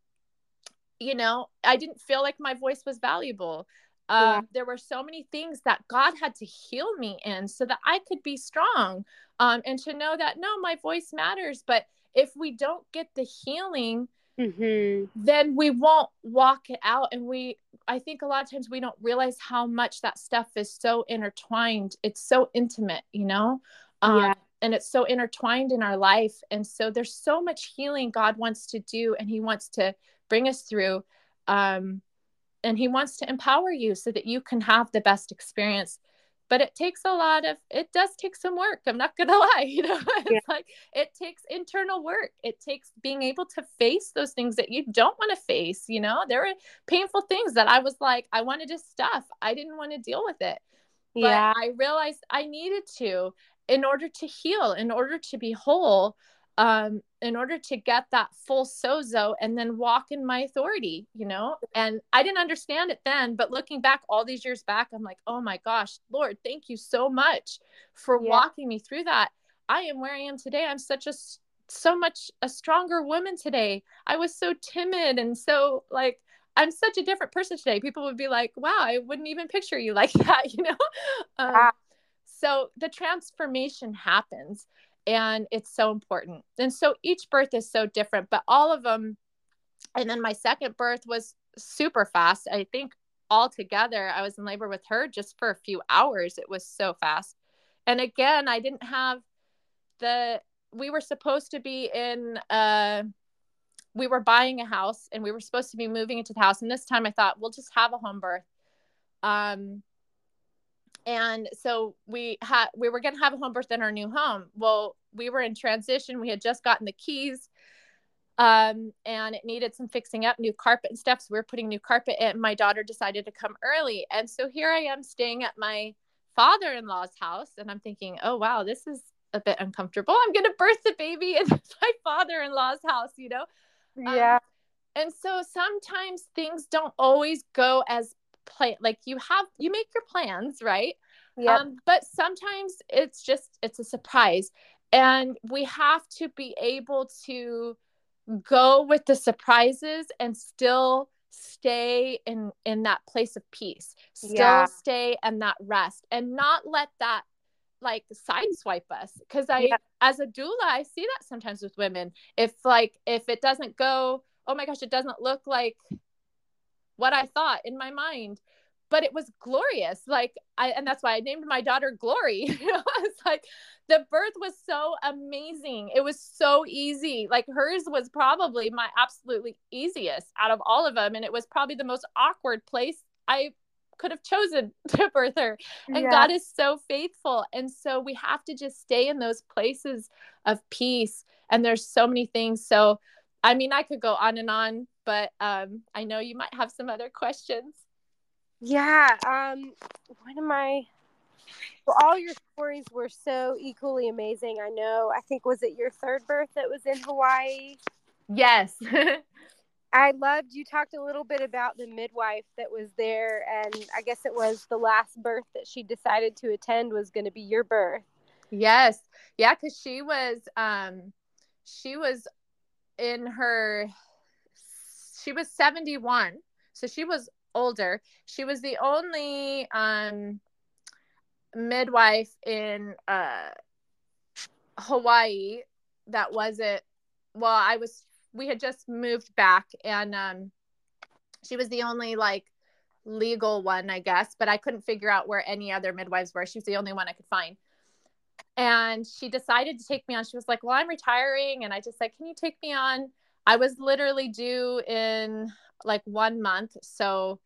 I didn't feel like my voice was valuable. There were so many things that God had to heal me in, so that I could be strong, and to know that, no, my voice matters. But if we don't get the healing, then we won't walk it out. And I think a lot of times we don't realize how much that stuff is so intertwined. It's so intimate, and it's so intertwined in our life. And so there's so much healing God wants to do, and he wants to bring us through. And he wants to empower you so that you can have the best experience. But it does take some work. I'm not going to lie. It's like, it takes internal work. It takes being able to face those things that you don't want to face. There were painful things that I was like, I wanted to stuff. I didn't want to deal with it. But I realized I needed to, in order to heal, in order to be whole, in order to get that full sozo, and then walk in my authority, and I didn't understand it then, but looking back all these years back, I'm like, oh my gosh, Lord, thank you so much for walking me through that. I am where I am today. I'm so much a stronger woman today. I was so timid, and so like, I'm such a different person today. People would be like, wow, I wouldn't even picture you like that, So the transformation happens. And it's so important. And so each birth is so different, but all of them. And then my second birth was super fast. I think altogether, I was in labor with her just for a few hours. It was so fast. And again, I didn't have we were supposed to be we were buying a house, and we were supposed to be moving into the house. And this time I thought, we'll just have a home birth. And so we were going to have a home birth in our new home. Well, we were in transition. We had just gotten the keys, and it needed some fixing up, new carpet and stuff. So we were putting new carpet in. My daughter decided to come early. And so here I am staying at my father-in-law's house. And I'm thinking, oh, wow, this is a bit uncomfortable. I'm going to birth the baby in my father-in-law's house, Yeah. And so sometimes things don't always go as plan, like you make your plans, right? But sometimes it's a surprise, and we have to be able to go with the surprises and still stay in that place of peace, stay in that rest, and not let that like sideswipe us. Because as a doula, I see that sometimes with women. If it doesn't go, oh my gosh, it doesn't look like what I thought in my mind, but it was glorious. Like and that's why I named my daughter Glory. It's like the birth was so amazing. It was so easy. Like hers was probably my absolutely easiest out of all of them. And it was probably the most awkward place I could have chosen to birth her. And God is so faithful. And so we have to just stay in those places of peace. And there's so many things. So, I mean, I could go on, but I know you might have some other questions. Yeah. What am I? Well, all your stories were so equally amazing. I think, was it your third birth that was in Hawaii? Yes. I loved, you talked a little bit about the midwife that was there, and I guess it was the last birth that she decided to attend was going to be your birth. Yes. Yeah. Cause she was she was 71. So she was older. She was the only, midwife in, Hawaii that wasn't, we had just moved back, and, she was the only like legal one, I guess, but I couldn't figure out where any other midwives were. She was the only one I could find. And she decided to take me on. She was like, well, I'm retiring. And I just said, can you take me on? I was literally due in like 1 month. So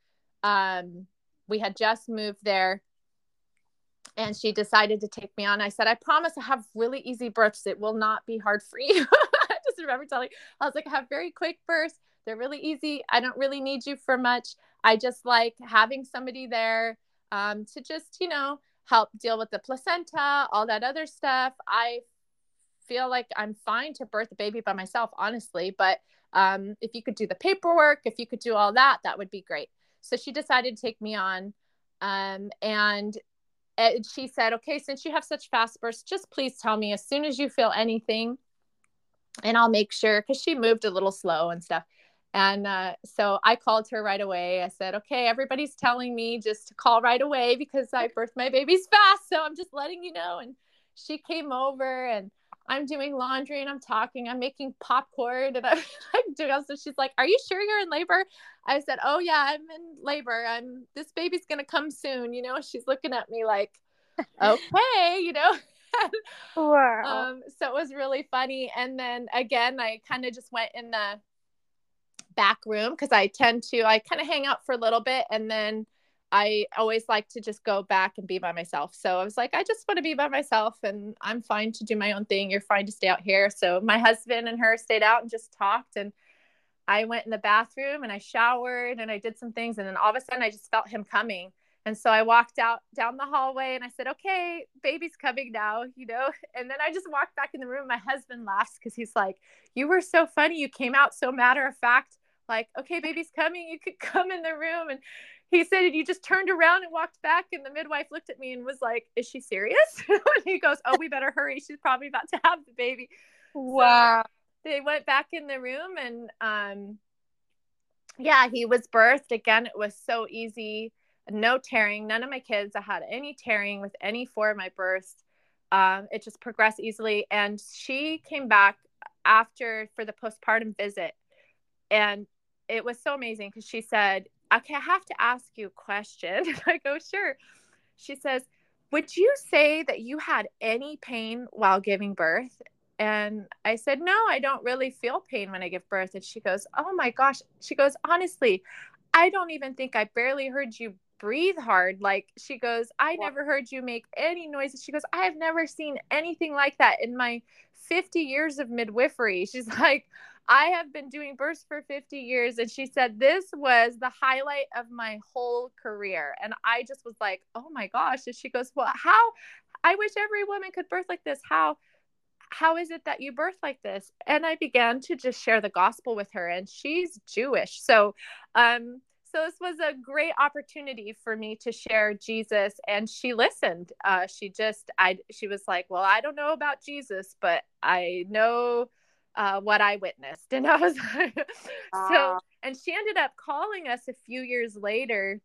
we had just moved there. And she decided to take me on. I said, I promise I have really easy births. It will not be hard for you. I just remember I was like, I have very quick births. They're really easy. I don't really need you for much. I just like having somebody there to just, help deal with the placenta, all that other stuff. I feel like I'm fine to birth a baby by myself, honestly. But if you could do the paperwork, if you could do all that, that would be great. So she decided to take me on. And she said, okay, since you have such fast bursts, just please tell me as soon as you feel anything, and I'll make sure, because she moved a little slow and stuff. And so I called her right away. I said, okay, everybody's telling me just to call right away because I birthed my babies fast. So I'm just letting you know. And she came over, and I'm doing laundry, and I'm talking, I'm making popcorn, and I'm doing all. So she's like, are you sure you're in labor? I said, oh yeah, I'm in labor. This baby's going to come soon. She's looking at me like, okay, Wow. So it was really funny. And then again, I kind of just went in the back room because I kind of hang out for a little bit, and then I always like to just go back and be by myself. So I was like, I just want to be by myself, and I'm fine to do my own thing. You're fine to stay out here. So my husband and her stayed out and just talked, and I went in the bathroom and I showered and I did some things. And then all of a sudden I just felt him coming. And so I walked out down the hallway and I said, okay, baby's coming now, and then I just walked back in the room. My husband laughs because he's like, you were so funny. You came out so matter of fact, like, okay, baby's coming. You could come in the room. And he said, you just turned around and walked back. And the midwife looked at me and was like, is she serious? And he goes, oh, we better hurry. She's probably about to have the baby. Wow. So they went back in the room, and yeah, he was birthed. Again, it was so easy. No tearing. None of my kids I had any tearing with any 4 of my births. It just progressed easily. And she came back after for the postpartum visit. And it was so amazing because she said, okay, I have to ask you a question. I go, sure. She says, would you say that you had any pain while giving birth? And I said, no, I don't really feel pain when I give birth. And she goes, oh my gosh. She goes, honestly, I don't even think I barely heard you breathe hard. Like, she goes, I never heard you make any noises. She goes, I have never seen anything like that in my 50 years of midwifery. She's like, I have been doing births for 50 years. And she said, this was the highlight of my whole career. And I just was like, oh my gosh. And she goes, well, I wish every woman could birth like this. How is it that you birth like this? And I began to just share the gospel with her, and she's Jewish. So this was a great opportunity for me to share Jesus, and she listened. She was like, well, I don't know about Jesus, but I know what I witnessed. And I was like, and she ended up calling us a few years later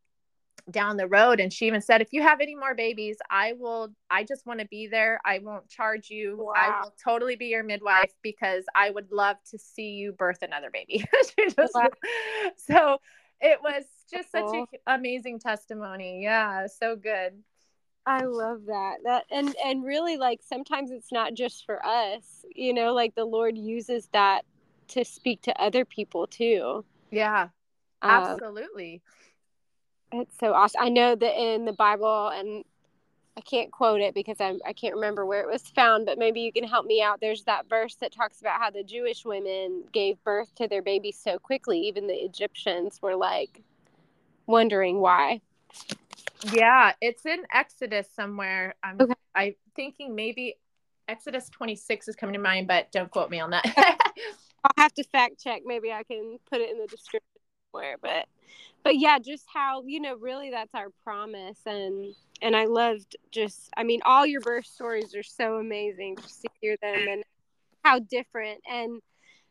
down the road. And she even said, if you have any more babies, I just want to be there. I won't charge you. Wow. I will totally be your midwife because I would love to see you birth another baby. So It was just such Oh, an amazing testimony. Yeah, so good. I love that. And really, like, sometimes it's not just for us, like the Lord uses that to speak to other people too. Yeah, Um, absolutely. it's so awesome. I know that in the Bible, and I can't quote it because I can't remember where it was found, but maybe you can help me out. There's that verse that talks about how the Jewish women gave birth to their babies so quickly. Even the Egyptians were like wondering why. Yeah, it's in Exodus somewhere. Okay. I'm thinking maybe Exodus 26 is coming to mind, but don't quote me on that. I'll have to fact check. Maybe I can put it in the description somewhere. But yeah, just how, really that's our promise. And I loved all your birth stories are so amazing just to hear them and how different. And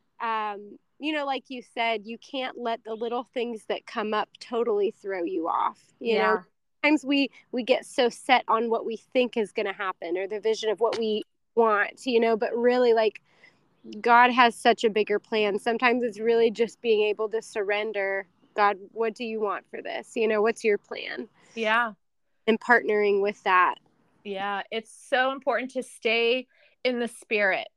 like you said, you can't let the little things that come up totally throw you off. Yeah. Sometimes we get so set on what we think is going to happen or the vision of what we want, but really, like, God has such a bigger plan. Sometimes it's really just being able to surrender. God, what do you want for this? What's your plan? Yeah. And partnering with that. Yeah, it's so important to stay in the spirit,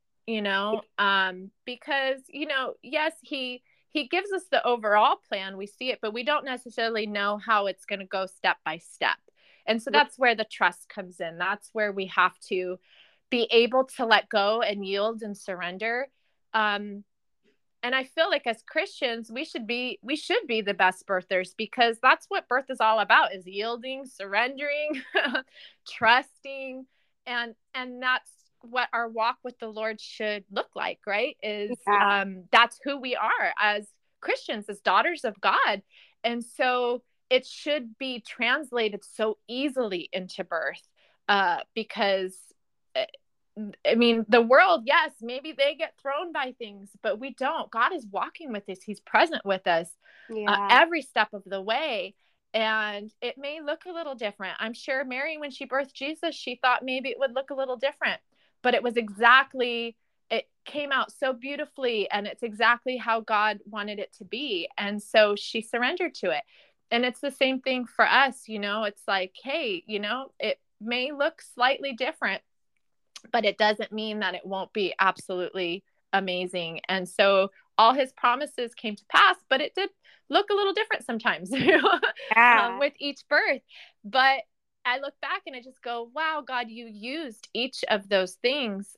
because, yes, he gives us the overall plan. We see it, but we don't necessarily know how it's going to go step by step. And so that's where the trust comes in. That's where we have to be able to let go and yield and surrender. And I feel like as Christians, we should be the best birthers, because that's what birth is all about, is yielding, surrendering, trusting, and that's what our walk with the Lord should look like, right? Is Yeah. That's who we are as Christians, as daughters of God. And so it should be translated so easily into birth, because I mean, the world, yes, maybe they get thrown by things, but we don't. God is walking with us. He's present with us Yeah. every step of the way. And it may look a little different. I'm sure Mary, when she birthed Jesus, she thought maybe it would look a little different, but it came out so beautifully, and it's exactly how God wanted it to be. And so she surrendered to it. And it's the same thing for us. It's like, hey, it may look slightly different, but it doesn't mean that it won't be absolutely amazing. And so all his promises came to pass, but it did look a little different sometimes, Yeah. with each birth. But I look back and I just go, wow, God, you used each of those things.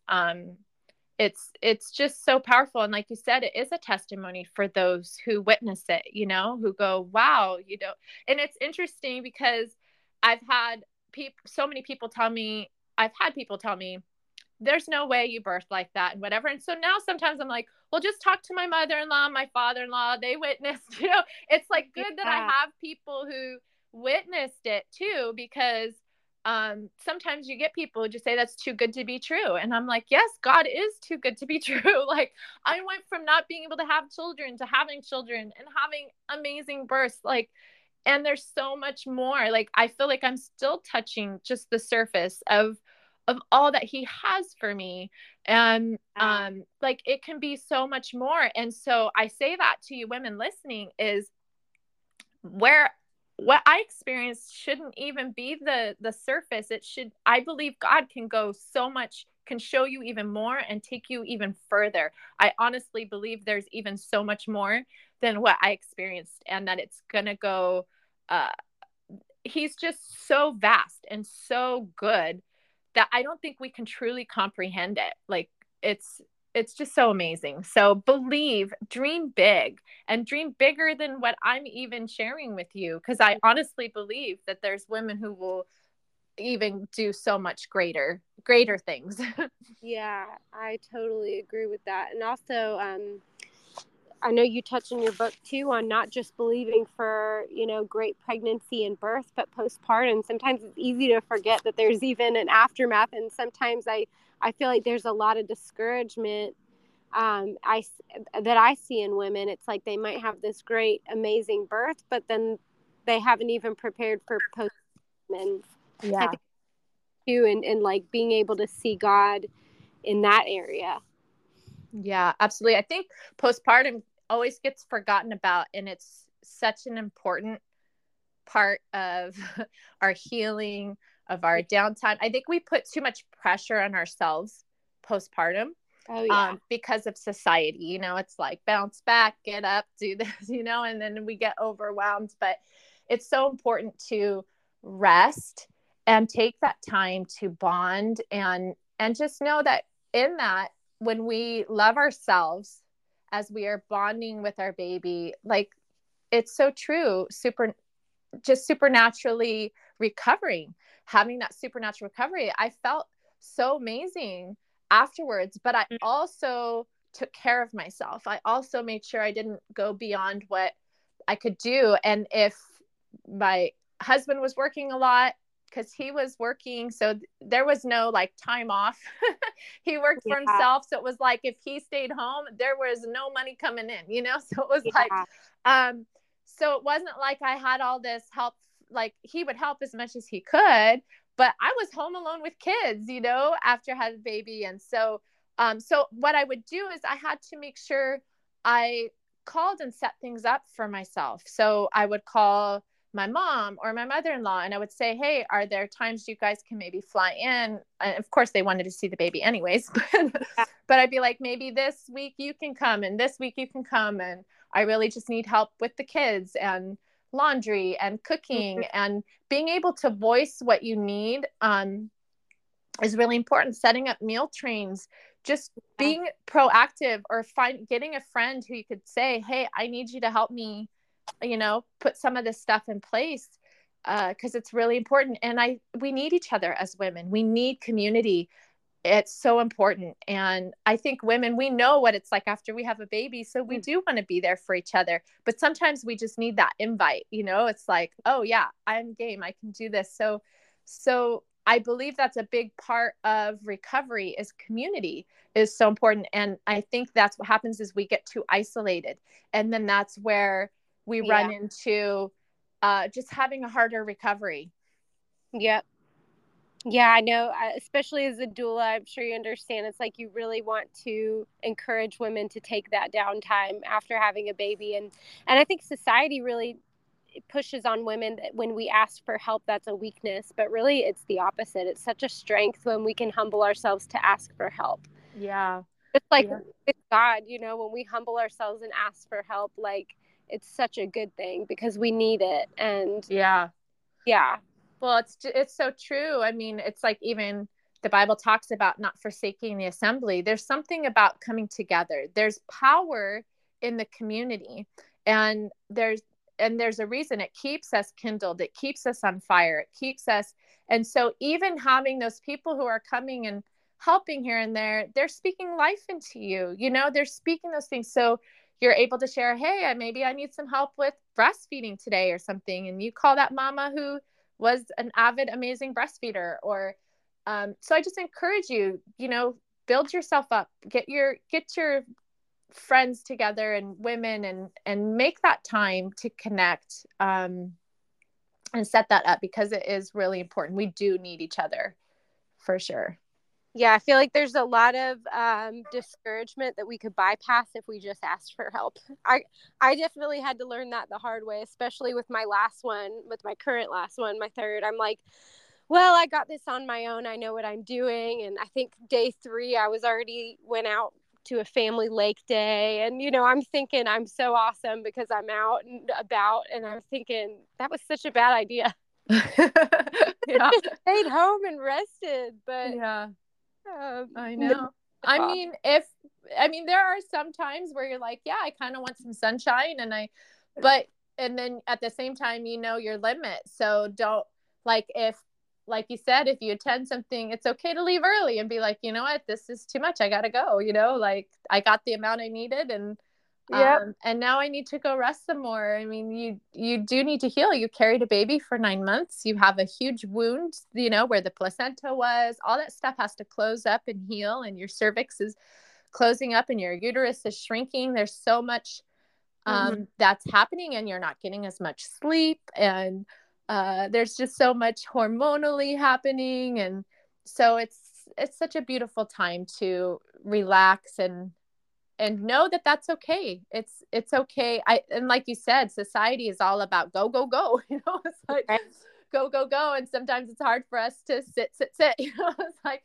It's just so powerful. And like you said, it is a testimony for those who witness it, who go, wow, and it's interesting because I've had so many people tell me, I've had people tell me, there's no way you birthed like that and whatever. And so now sometimes I'm like, well, just talk to my mother-in-law, my father-in-law, they witnessed, it's like good that I have people who witnessed it too, because sometimes you get people who just say that's too good to be true. And I'm like, yes, God is too good to be true. Like, I went from not being able to have children to having children and having amazing births. Like, and there's so much more. Like, I feel like I'm still touching just the surface of all that he has for me. And like, it can be so much more. And so I say that to you women listening, is where what I experienced shouldn't even be the surface. I believe God can go so much, can show you even more and take you even further. I honestly believe there's even so much more than what I experienced, and that it's gonna go, he's just so vast and so good that I don't think we can truly comprehend it. Like, it's just so amazing. So believe, dream big, and dream bigger than what I'm even sharing with you, because I honestly believe that there's women who will even do so much greater things. Yeah, I totally agree with that. And also, I know you touch in your book too on not just believing for, great pregnancy and birth, but postpartum. Sometimes it's easy to forget that there's even an aftermath. And sometimes I feel like there's a lot of discouragement that I see in women. It's like they might have this great, amazing birth, but then they haven't even prepared for postpartum. And I think too, and like being able to see God in that area. Yeah, absolutely. I think postpartum always gets forgotten about, and it's such an important part of our healing, of our downtime. I think we put too much pressure on ourselves postpartum. Oh yeah. Because of society, you know, it's like bounce back, get up, do this, you know, and then we get overwhelmed. But it's so important to rest and take that time to bond, and just know that in that, when we love ourselves as we are bonding with our baby, like, it's so true, just supernaturally recovering, having that supernatural recovery. I felt so amazing afterwards, but I also took care of myself. I also made sure I didn't go beyond what I could do. And if my husband was working a lot, because he was working, so there was no like time off. He worked for himself, so it was like if he stayed home, there was no money coming in, you know. So it was like so it wasn't like I had all this help. Like, he would help as much as he could, but I was home alone with kids, you know, after I had a baby. And so so what I would do is I had to make sure I called and set things up for myself. So I would call my mom or my mother-in-law, and I would say, hey, are there times you guys can maybe fly in? And of course they wanted to see the baby anyways, but I'd be like, maybe this week you can come and this week you can come, and I really just need help with the kids and laundry and cooking. And being able to voice what you need is really important. Setting up meal trains, just being proactive, or getting a friend who you could say, hey, I need you to help me, you know, put some of this stuff in place, because it's really important. And we need each other as women. We need community. It's so important. And I think women, we know what it's like after we have a baby. So we do want to be there for each other. But sometimes we just need that invite, you know, it's like, oh yeah, I'm game, I can do this. So I believe that's a big part of recovery, is community is so important. And I think that's what happens is we get too isolated. And then that's where we run into just having a harder recovery. Yep. Yeah, I know, especially as a doula, I'm sure you understand. It's like you really want to encourage women to take that downtime after having a baby. And I think society really pushes on women that when we ask for help, that's a weakness. But really, it's the opposite. It's such a strength when we can humble ourselves to ask for help. Yeah. It's like with God, you know, when we humble ourselves and ask for help, like, it's such a good thing because we need it. And yeah. Well, it's so true. I mean, it's like, even the Bible talks about not forsaking the assembly. There's something about coming together. There's power in the community, and there's a reason it keeps us kindled. It keeps us on fire. It keeps us. And so even having those people who are coming and helping here and there, they're speaking life into you, you know, they're speaking those things. So you're able to share, hey, maybe I need some help with breastfeeding today or something. And you call that mama who was an avid, amazing breastfeeder. Or so I just encourage you, you know, build yourself up, get your friends together and women, and make that time to connect, and set that up, because it is really important. We do need each other for sure. Yeah, I feel like there's a lot of discouragement that we could bypass if we just asked for help. I definitely had to learn that the hard way, especially with my current last one, my third. I'm like, well, I got this on my own. I know what I'm doing. And I think day 3, I went out to a family lake day. And, you know, I'm thinking I'm so awesome because I'm out and about. And I'm thinking that was such a bad idea. Yeah. Stayed home and rested. But yeah. I know. I mean, there are some times where you're like, yeah, I kind of want some sunshine, and then at the same time, you know, your limit. So don't, like you said, if you attend something, it's okay to leave early and be like, you know what, this is too much. I got to go, you know, like I got the amount I needed, and now I need to go rest some more. I mean, you do need to heal. You carried a baby for 9 months. You have a huge wound, you know, where the placenta was. All that stuff has to close up and heal, and your cervix is closing up and your uterus is shrinking. There's so much that's happening, and you're not getting as much sleep, and there's just so much hormonally happening. And so it's such a beautiful time to relax and know that that's okay. It's okay. And like you said, society is all about go, go, go. It's like Right. go, go, go. And sometimes it's hard for us to sit. It's like,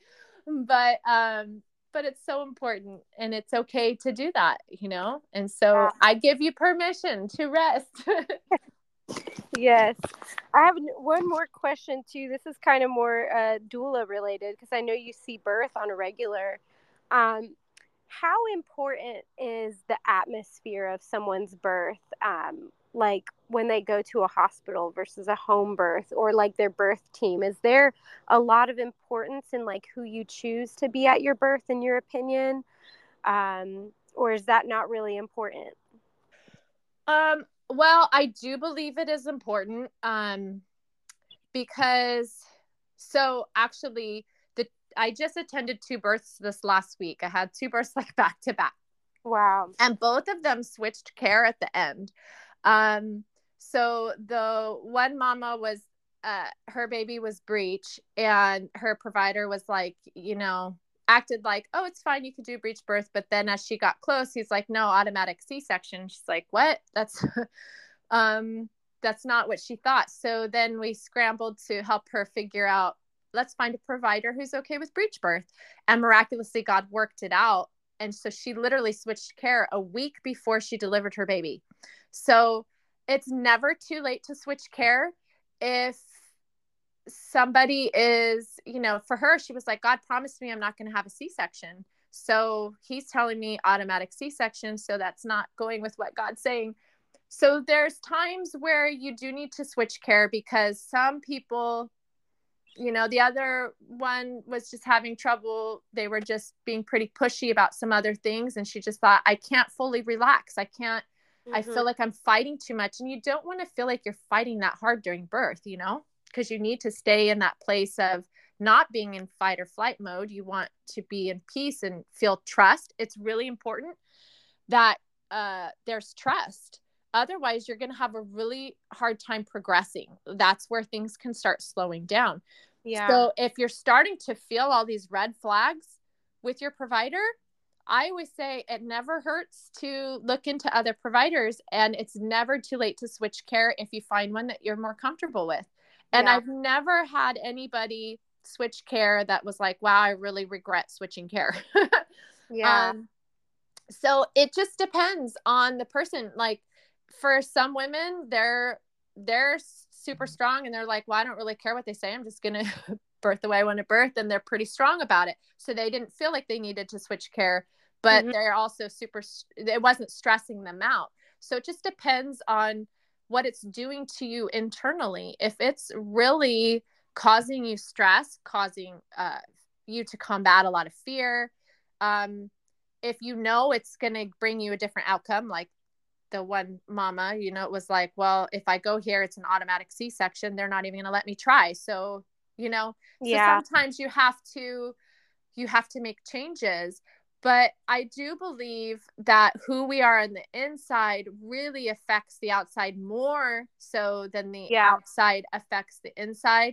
but it's so important, and it's okay to do that. And so I give you permission to rest. Yes. I have one more question too. This is kind of more doula related, because I know you see birth on a regular. How important is the atmosphere of someone's birth? Like when they go to a hospital versus a home birth, or like their birth team, is there a lot of importance in like who you choose to be at your birth, in your opinion? Or is that not really important? Well, I do believe it is important, because so actually I just attended 2 births this last week. I had 2 births like back to back. Wow. And both of them switched care at the end. So the one mama was, her baby was breech, and her provider was like, acted like, oh, it's fine, you could do breech birth. But then as she got close, he's like, no, automatic C-section. She's like, what? That's not what she thought. So then we scrambled to help her figure out, let's find a provider who's okay with breech birth. And miraculously, God worked it out. And so she literally switched care a week before she delivered her baby. So it's never too late to switch care. If somebody is, for her, she was like, God promised me I'm not going to have a C-section. So he's telling me automatic C-section. So that's not going with what God's saying. So there's times where you do need to switch care, because some people, the other one was just having trouble. They were just being pretty pushy about some other things. And she just thought, I can't fully relax. I feel like I'm fighting too much. And you don't want to feel like you're fighting that hard during birth, because you need to stay in that place of not being in fight or flight mode. You want to be in peace and feel trust. It's really important that there's trust. Otherwise, you're going to have a really hard time progressing. That's where things can start slowing down. Yeah. So if you're starting to feel all these red flags with your provider, I always say it never hurts to look into other providers, and it's never too late to switch care if you find one that you're more comfortable with. And I've never had anybody switch care that was like, wow, I really regret switching care. Yeah. So it just depends on the person. Like for some women, they're super strong, and they're like, well, I don't really care what they say. I'm just going to birth the way I want to birth. And they're pretty strong about it. So they didn't feel like they needed to switch care, but they're also it wasn't stressing them out. So it just depends on what it's doing to you internally. If it's really causing you stress, causing you to combat a lot of fear, if it's going to bring you a different outcome, like the one mama, it was like, well, if I go here, it's an automatic C-section. They're not even going to let me try. So, so sometimes you have to make changes. But I do believe that who we are on the inside really affects the outside more so than the outside affects the inside.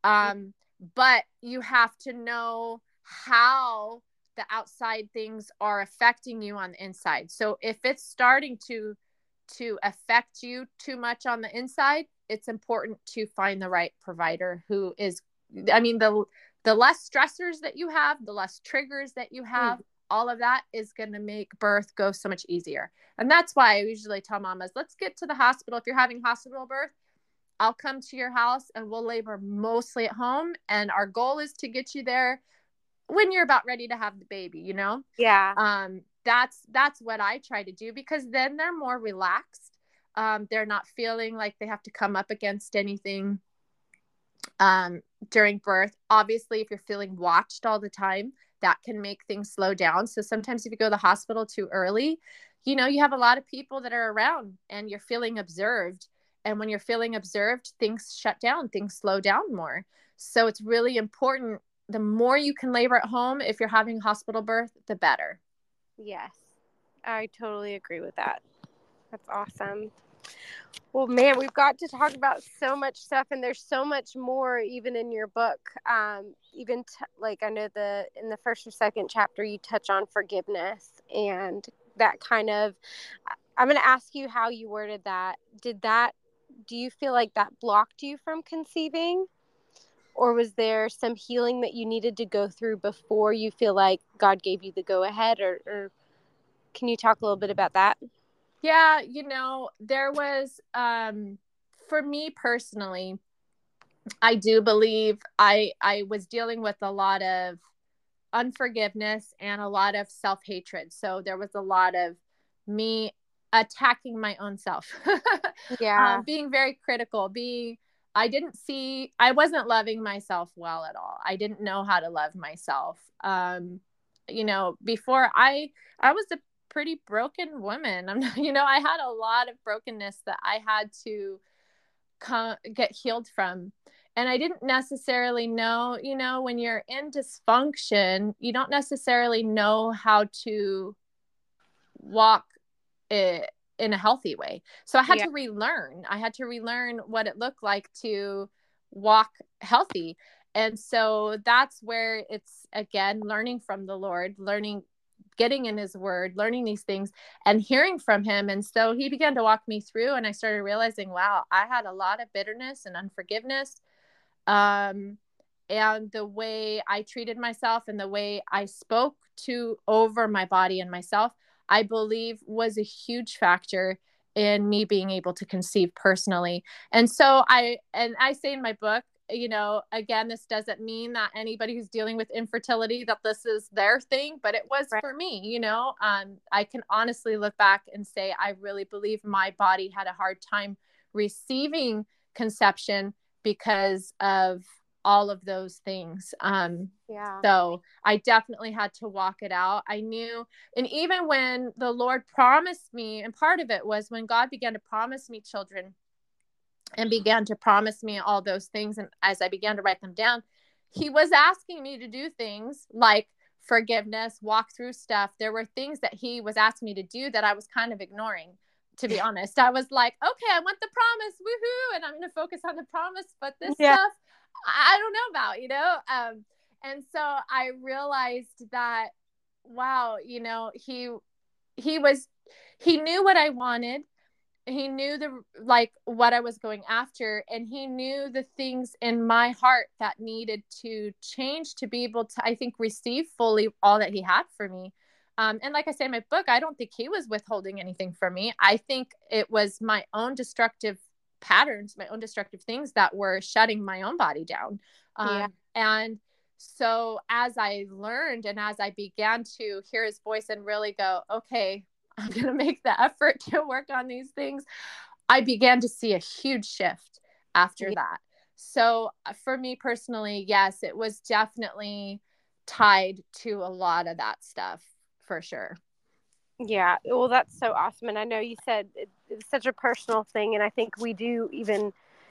But you have to know how the outside things are affecting you on the inside. So if it's starting to affect you too much on the inside, it's important to find the right provider who is, the less stressors that you have, the less triggers that you have, all of that is going to make birth go so much easier. And that's why I usually tell mamas, let's get to the hospital. If you're having hospital birth, I'll come to your house and we'll labor mostly at home. And our goal is to get you there when you're about ready to have the baby, Yeah. That's what I try to do, because then they're more relaxed. They're not feeling like they have to come up against anything during birth. Obviously, if you're feeling watched all the time, that can make things slow down. So sometimes if you go to the hospital too early, you have a lot of people that are around and you're feeling observed. And when you're feeling observed, things shut down, things slow down more. So it's really important. The more you can labor at home, if you're having hospital birth, the better. Yes, I totally agree with that. That's awesome. Well, man, we've got to talk about so much stuff, and there's so much more even in your book. Like I know in the first or second chapter, you touch on forgiveness. and that kind of, I'm going to ask you how you worded that. Do you feel like that blocked you from conceiving? Or was there some healing that you needed to go through before you feel like God gave you the go ahead? Or can you talk a little bit about that? Yeah, there was, for me personally, I do believe I was dealing with a lot of unforgiveness and a lot of self-hatred. So there was a lot of me attacking my own self, Yeah. being very critical, I wasn't loving myself well at all. I didn't know how to love myself. Before I was a pretty broken woman. I had a lot of brokenness that I had to get healed from. And I didn't necessarily know, when you're in dysfunction, you don't necessarily know how to walk it in a healthy way. So I had to relearn. I had to relearn what it looked like to walk healthy. And so that's where it's, again, learning from the Lord, getting in his word, learning these things and hearing from him. And so he began to walk me through, and I started realizing, wow, I had a lot of bitterness and unforgiveness. And the way I treated myself and the way I spoke over my body and myself, I believe was a huge factor in me being able to conceive personally. And so I say in my book, again, this doesn't mean that anybody who's dealing with infertility, that this is their thing, but it was for me, I can honestly look back and say, I really believe my body had a hard time receiving conception because of all of those things. So I definitely had to walk it out. I knew, and even when the Lord promised me, and part of it was when God began to promise me children and began to promise me all those things. And as I began to write them down, he was asking me to do things like forgiveness, walk through stuff. There were things that he was asking me to do that I was kind of ignoring, to be honest. I was like, okay, I want the promise, woohoo, and I'm going to focus on the promise, but this stuff I don't know about, and so I realized that, wow, he knew what I wanted. He knew what I was going after, and he knew the things in my heart that needed to change to be able to, I think, receive fully all that he had for me. And like I say in my book, I don't think he was withholding anything from me. I think it was my own destructive patterns, my own destructive things that were shutting my own body down. And so as I learned and as I began to hear his voice and really go, okay, I'm going to make the effort to work on these things, I began to see a huge shift after that. So for me personally, yes, it was definitely tied to a lot of that stuff, for sure. Yeah. Well, that's so awesome. And I know you said it's such a personal thing. And I think we do, even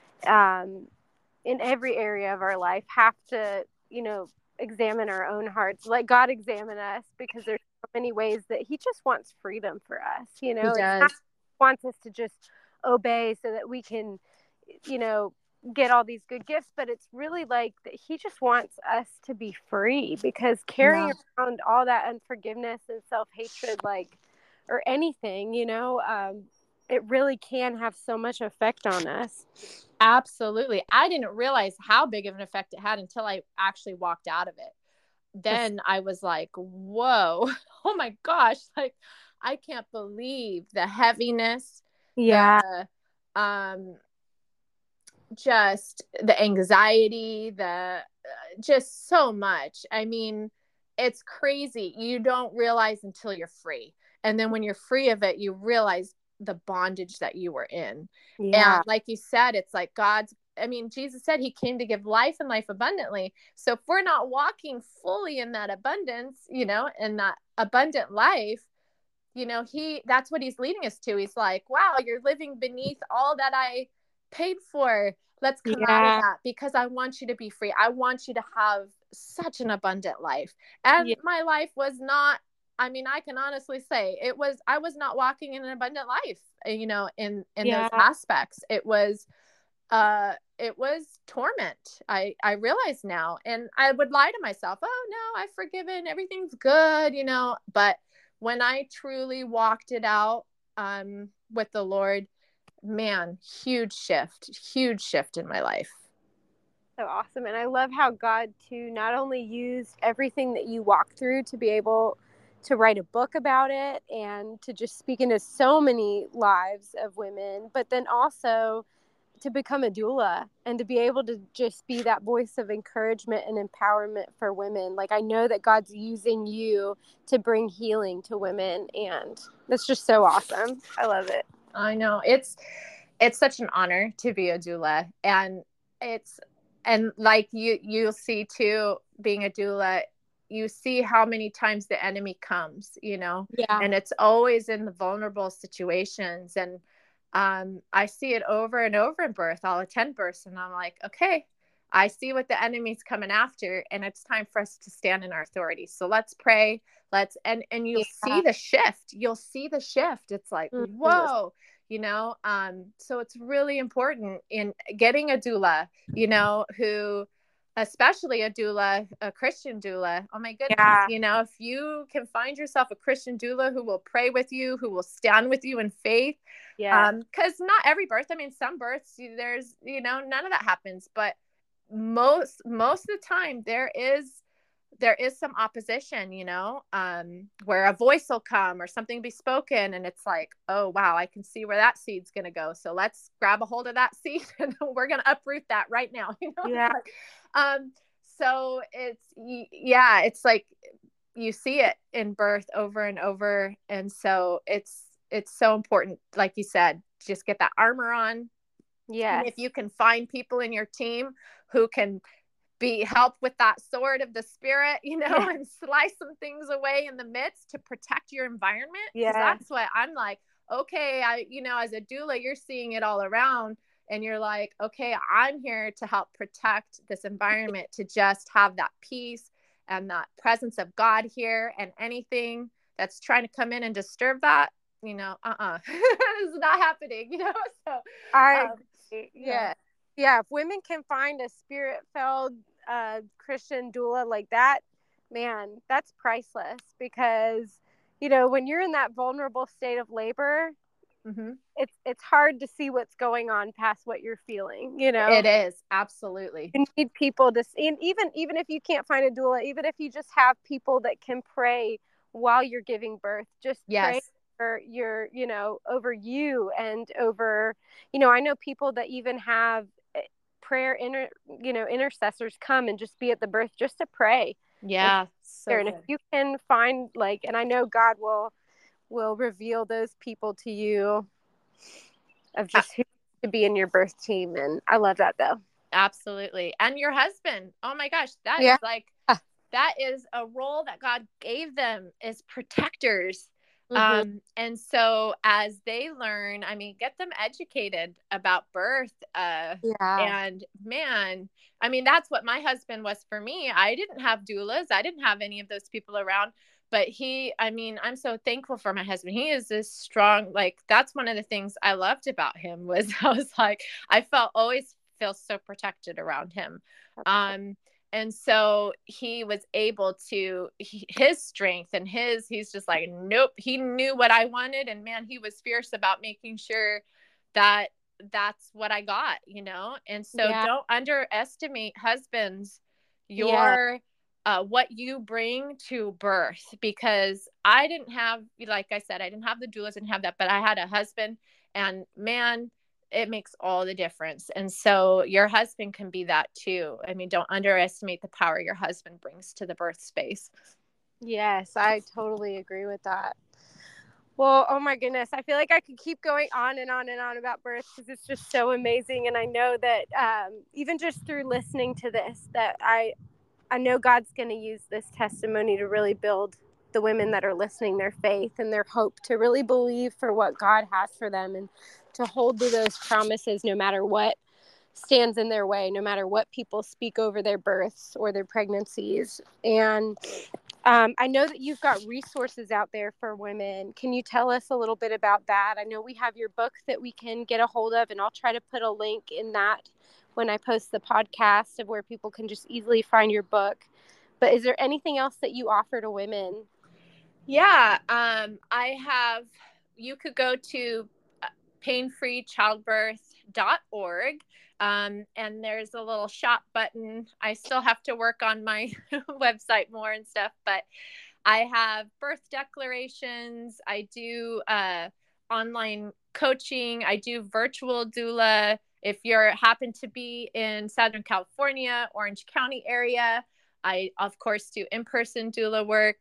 in every area of our life, have to, examine our own hearts, let God examine us, because there's so many ways that he just wants freedom for us. He does. Wants us to just obey so that we can, get all these good gifts, but it's really like that he just wants us to be free, because carrying around all that unforgiveness and self-hatred, or anything, it really can have so much effect on us. Absolutely. I didn't realize how big of an effect it had until I actually walked out of it. Then I was like, whoa, oh my gosh, I can't believe the heaviness, just the anxiety, just so much. I mean, it's crazy. You don't realize until you're free. And then when you're free of it, you realize the bondage that you were in. And like you said, it's like Jesus said he came to give life and life abundantly. So if we're not walking fully in that abundance, in that abundant life, that's what he's leading us to. He's like, wow, you're living beneath all that I paid for. Let's come out of that, because I want you to be free. I want you to have such an abundant life. And my life was not, I can honestly say I was not walking in an abundant life, in those aspects. It was torment. I realize now, and I would lie to myself, oh no, I've forgiven, everything's good, but when I truly walked it out with the Lord, man, huge shift in my life. So awesome. And I love how God too not only used everything that you walked through to be able to write a book about it and to just speak into so many lives of women, but then also to become a doula and to be able to just be that voice of encouragement and empowerment for women. Like, I know that God's using you to bring healing to women, and that's just so awesome. I love it. I know. It's such an honor to be a doula, and like you'll see too, being a doula, you see how many times the enemy comes, Yeah. and it's always in the vulnerable situations. And I see it over and over in birth. I'll attend births and I'm like, okay, I see what the enemy's coming after, and it's time for us to stand in our authority. So let's pray. And you'll see the shift. It's like, whoa, so it's really important in getting a doula, who, especially a Christian doula. Oh my goodness. Yeah. If you can find yourself a Christian doula who will pray with you, who will stand with you in faith. Yeah. Because not every birth, some births, there's, none of that happens, but most of the time there is some opposition, where a voice will come or something be spoken, and it's like, oh wow, I can see where that seed's going to go. So let's grab a hold of that seed and we're going to uproot that right now. Yeah. So it's like you see it in birth over and over. And so it's so important. Like you said, just get that armor on. Yeah. And if you can find people in your team who can help with that sword of the spirit, and slice some things away in the midst to protect your environment. Yeah. That's what I'm like, okay, as a doula, you're seeing it all around, and you're like, okay, I'm here to help protect this environment, to just have that peace and that presence of God here, and anything that's trying to come in and disturb that, it's not happening, so I agree. Yeah, if women can find a spirit-filled Christian doula like that, man, that's priceless. Because when you're in that vulnerable state of labor, it's hard to see what's going on past what you're feeling. It is, absolutely. You need people to see, and even if you can't find a doula, even if you just have people that can pray while you're giving birth, just pray over over you and over, I know people that even have prayer intercessors come and just be at the birth just to pray. Yeah. And if you can find, and I know God will reveal those people to you of just who to be in your birth team. And I love that, though. Absolutely. And your husband, oh my gosh, is like, that is a role that God gave them, is protectors. And so as they learn, get them educated about birth. And man, that's what my husband was for me. I didn't have doulas. I didn't have any of those people around, but I'm so thankful for my husband. He is this strong, that's one of the things I loved about him, was I was like, always feel so protected around him. And so he was able to, his strength and he's just like, nope, he knew what I wanted. And man, he was fierce about making sure that that's what I got, And so don't underestimate husbands, what you bring to birth, because I didn't have, like I said, I didn't have the doulas, didn't have that, but I had a husband, and man, it makes all the difference. And so your husband can be that too. Don't underestimate the power your husband brings to the birth space. Yes, I totally agree with that. Well, oh my goodness, I feel like I could keep going on and on and on about birth, because it's just so amazing. And I know that even just through listening to this, that I know God's going to use this testimony to really build the women that are listening their faith and their hope, to really believe for what God has for them, and to hold to those promises no matter what stands in their way, no matter what people speak over their births or their pregnancies. And I know that you've got resources out there for women. Can you tell us a little bit about that? I know we have your book that we can get a hold of, and I'll try to put a link in that when I post the podcast, of where people can just easily find your book. But is there anything else that you offer to women? Yeah, you could go to painfreechildbirth.org. And there's a little shop button. I still have to work on my website more and stuff, but I have birth declarations. I do online coaching. I do virtual doula. If you're happen to be in Southern California, Orange County area, I of course do in-person doula work.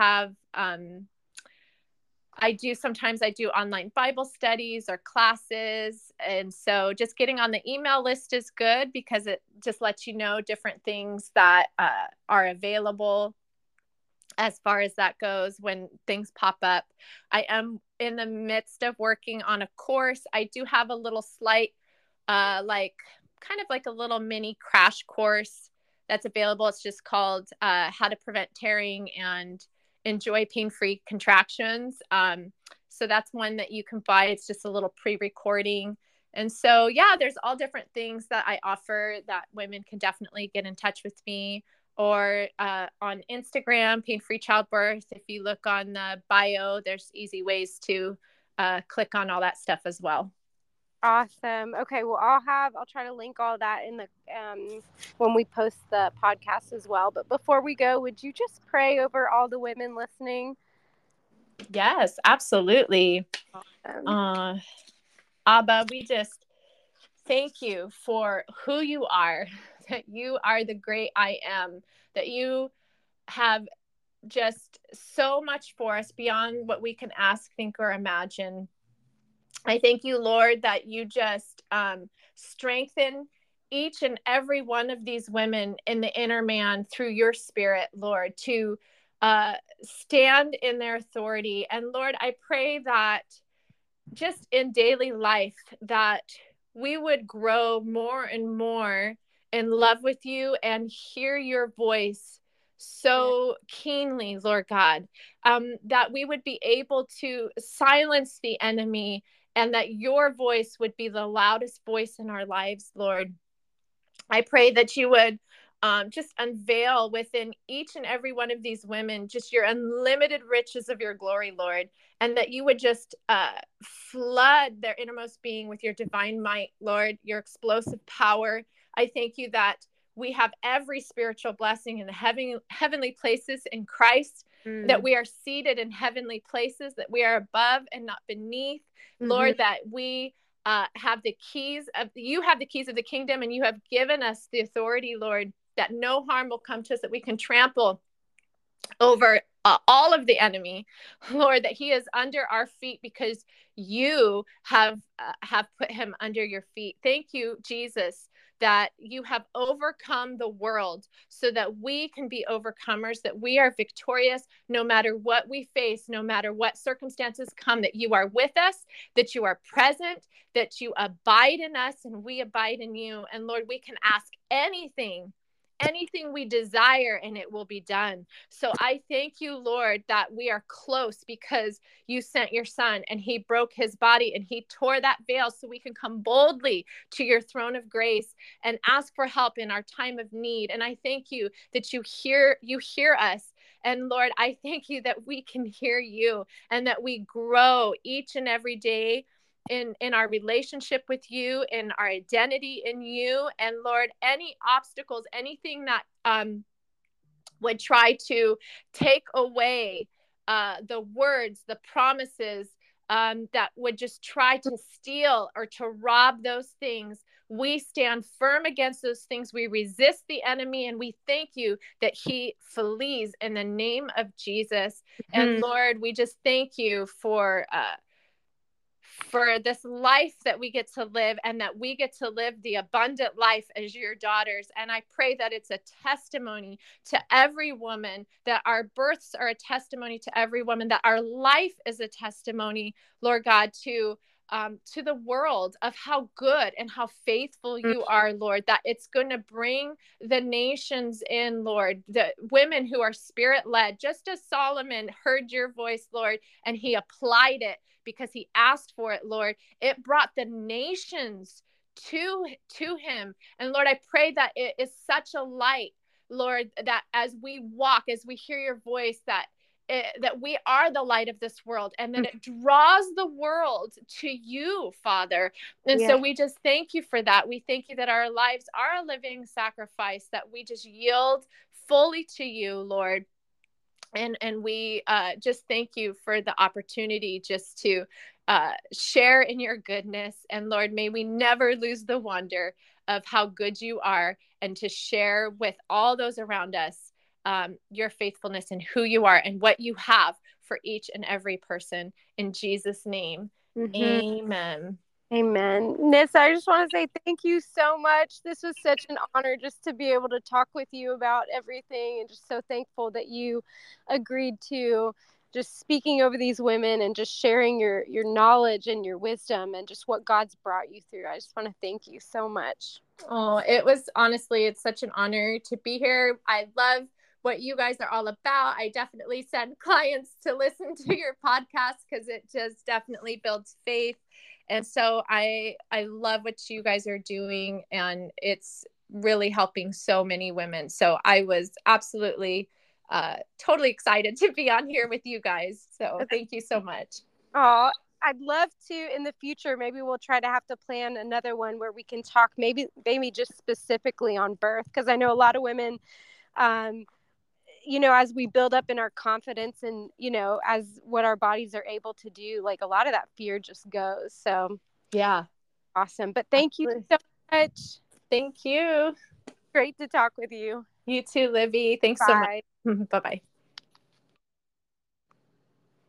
Sometimes I do online Bible studies or classes. And so just getting on the email list is good because it just lets you know different things that are available as far as that goes when things pop up. I am in the midst of working on a course. I do have a little slight, kind of like a little mini crash course that's available. It's just called How to Prevent Tearing and Enjoy Pain-Free Contractions. So that's one that you can buy. It's just a little pre-recording. And so, yeah, there's all different things that I offer that women can definitely get in touch with me, or on Instagram, Pain Free Childbirth. If you look on the bio, there's easy ways to click on all that stuff as well. Awesome. Okay, well, I'll try to link all that in the when we post the podcast as well. But before we go, would you just pray over all the women listening? Yes, absolutely. Abba, we just thank you for who you are, that you are the great I am, that you have just so much for us beyond what we can ask, think, or imagine. I thank you, Lord, that you just strengthen each and every one of these women in the inner man through your spirit, Lord, to stand in their authority. And Lord, I pray that just in daily life, that we would grow more and more in love with you and hear your voice so keenly, Lord God, that we would be able to silence the enemy and that your voice would be the loudest voice in our lives, Lord. I pray that you would just unveil within each and every one of these women just your unlimited riches of your glory, Lord, and that you would just flood their innermost being with your divine might, Lord, your explosive power. I thank you that we have every spiritual blessing in the heavenly places in Christ, that we are seated in heavenly places, that we are above and not beneath, Lord, that we have the keys of the kingdom, and you have given us the authority, Lord, that no harm will come to us, that we can trample over all of the enemy, Lord, that he is under our feet because you have put him under your feet. Thank you, Jesus, that you have overcome the world so that we can be overcomers, that we are victorious no matter what we face, no matter what circumstances come, that you are with us, that you are present, that you abide in us and we abide in you. And Lord, we can ask anything we desire and it will be done. So I thank you, Lord, that we are close because you sent your son and he broke his body and he tore that veil so we can come boldly to your throne of grace and ask for help in our time of need. And I thank you that you hear us. And Lord, I thank you that we can hear you and that we grow each and every day in our relationship with you, in our identity in you. And Lord, any obstacles, anything that would try to take away the words, the promises, that would just try to steal or to rob those things, we stand firm against those things. We resist the enemy and we thank you that he flees in the name of Jesus. And Lord, we just thank you for this life that we get to live, and that we get to live the abundant life as your daughters. And I pray that it's a testimony to every woman, that our births are a testimony to every woman, that our life is a testimony, Lord God, to the world of how good and how faithful you are, Lord, that it's going to bring the nations in, Lord, the women who are spirit-led, just as Solomon heard your voice, Lord, and he applied it because he asked for it, Lord. It brought the nations to him. And Lord, I pray that it is such a light, Lord, that as we walk, as we hear your voice, that that we are the light of this world, and that it draws the world to you, Father. And so we just thank you for that. We thank you that our lives are a living sacrifice, that we just yield fully to you, Lord. And we just thank you for the opportunity just to share in your goodness. And Lord, may we never lose the wonder of how good you are, and to share with all those around us your faithfulness and who you are and what you have for each and every person. In Jesus' name, amen. Amen. Nissa, I just want to say thank you so much. This was such an honor just to be able to talk with you about everything, and just so thankful that you agreed to just speaking over these women and just sharing your knowledge and your wisdom and just what God's brought you through. I just want to thank you so much. Oh, it was honestly, it's such an honor to be here. I love what you guys are all about. I definitely send clients to listen to your podcast because it just definitely builds faith. And so I love what you guys are doing, and it's really helping so many women. So I was absolutely totally excited to be on here with you guys. So thank you so much. Oh, I'd love to in the future. Maybe we'll try to have to plan another one where we can talk maybe just specifically on birth, because I know a lot of women, as we build up in our confidence and, as what our bodies are able to do, like a lot of that fear just goes. So yeah. Awesome. But thank you so much. Thank you. Great to talk with you. You too, Libby. Thanks so much. Bye-bye.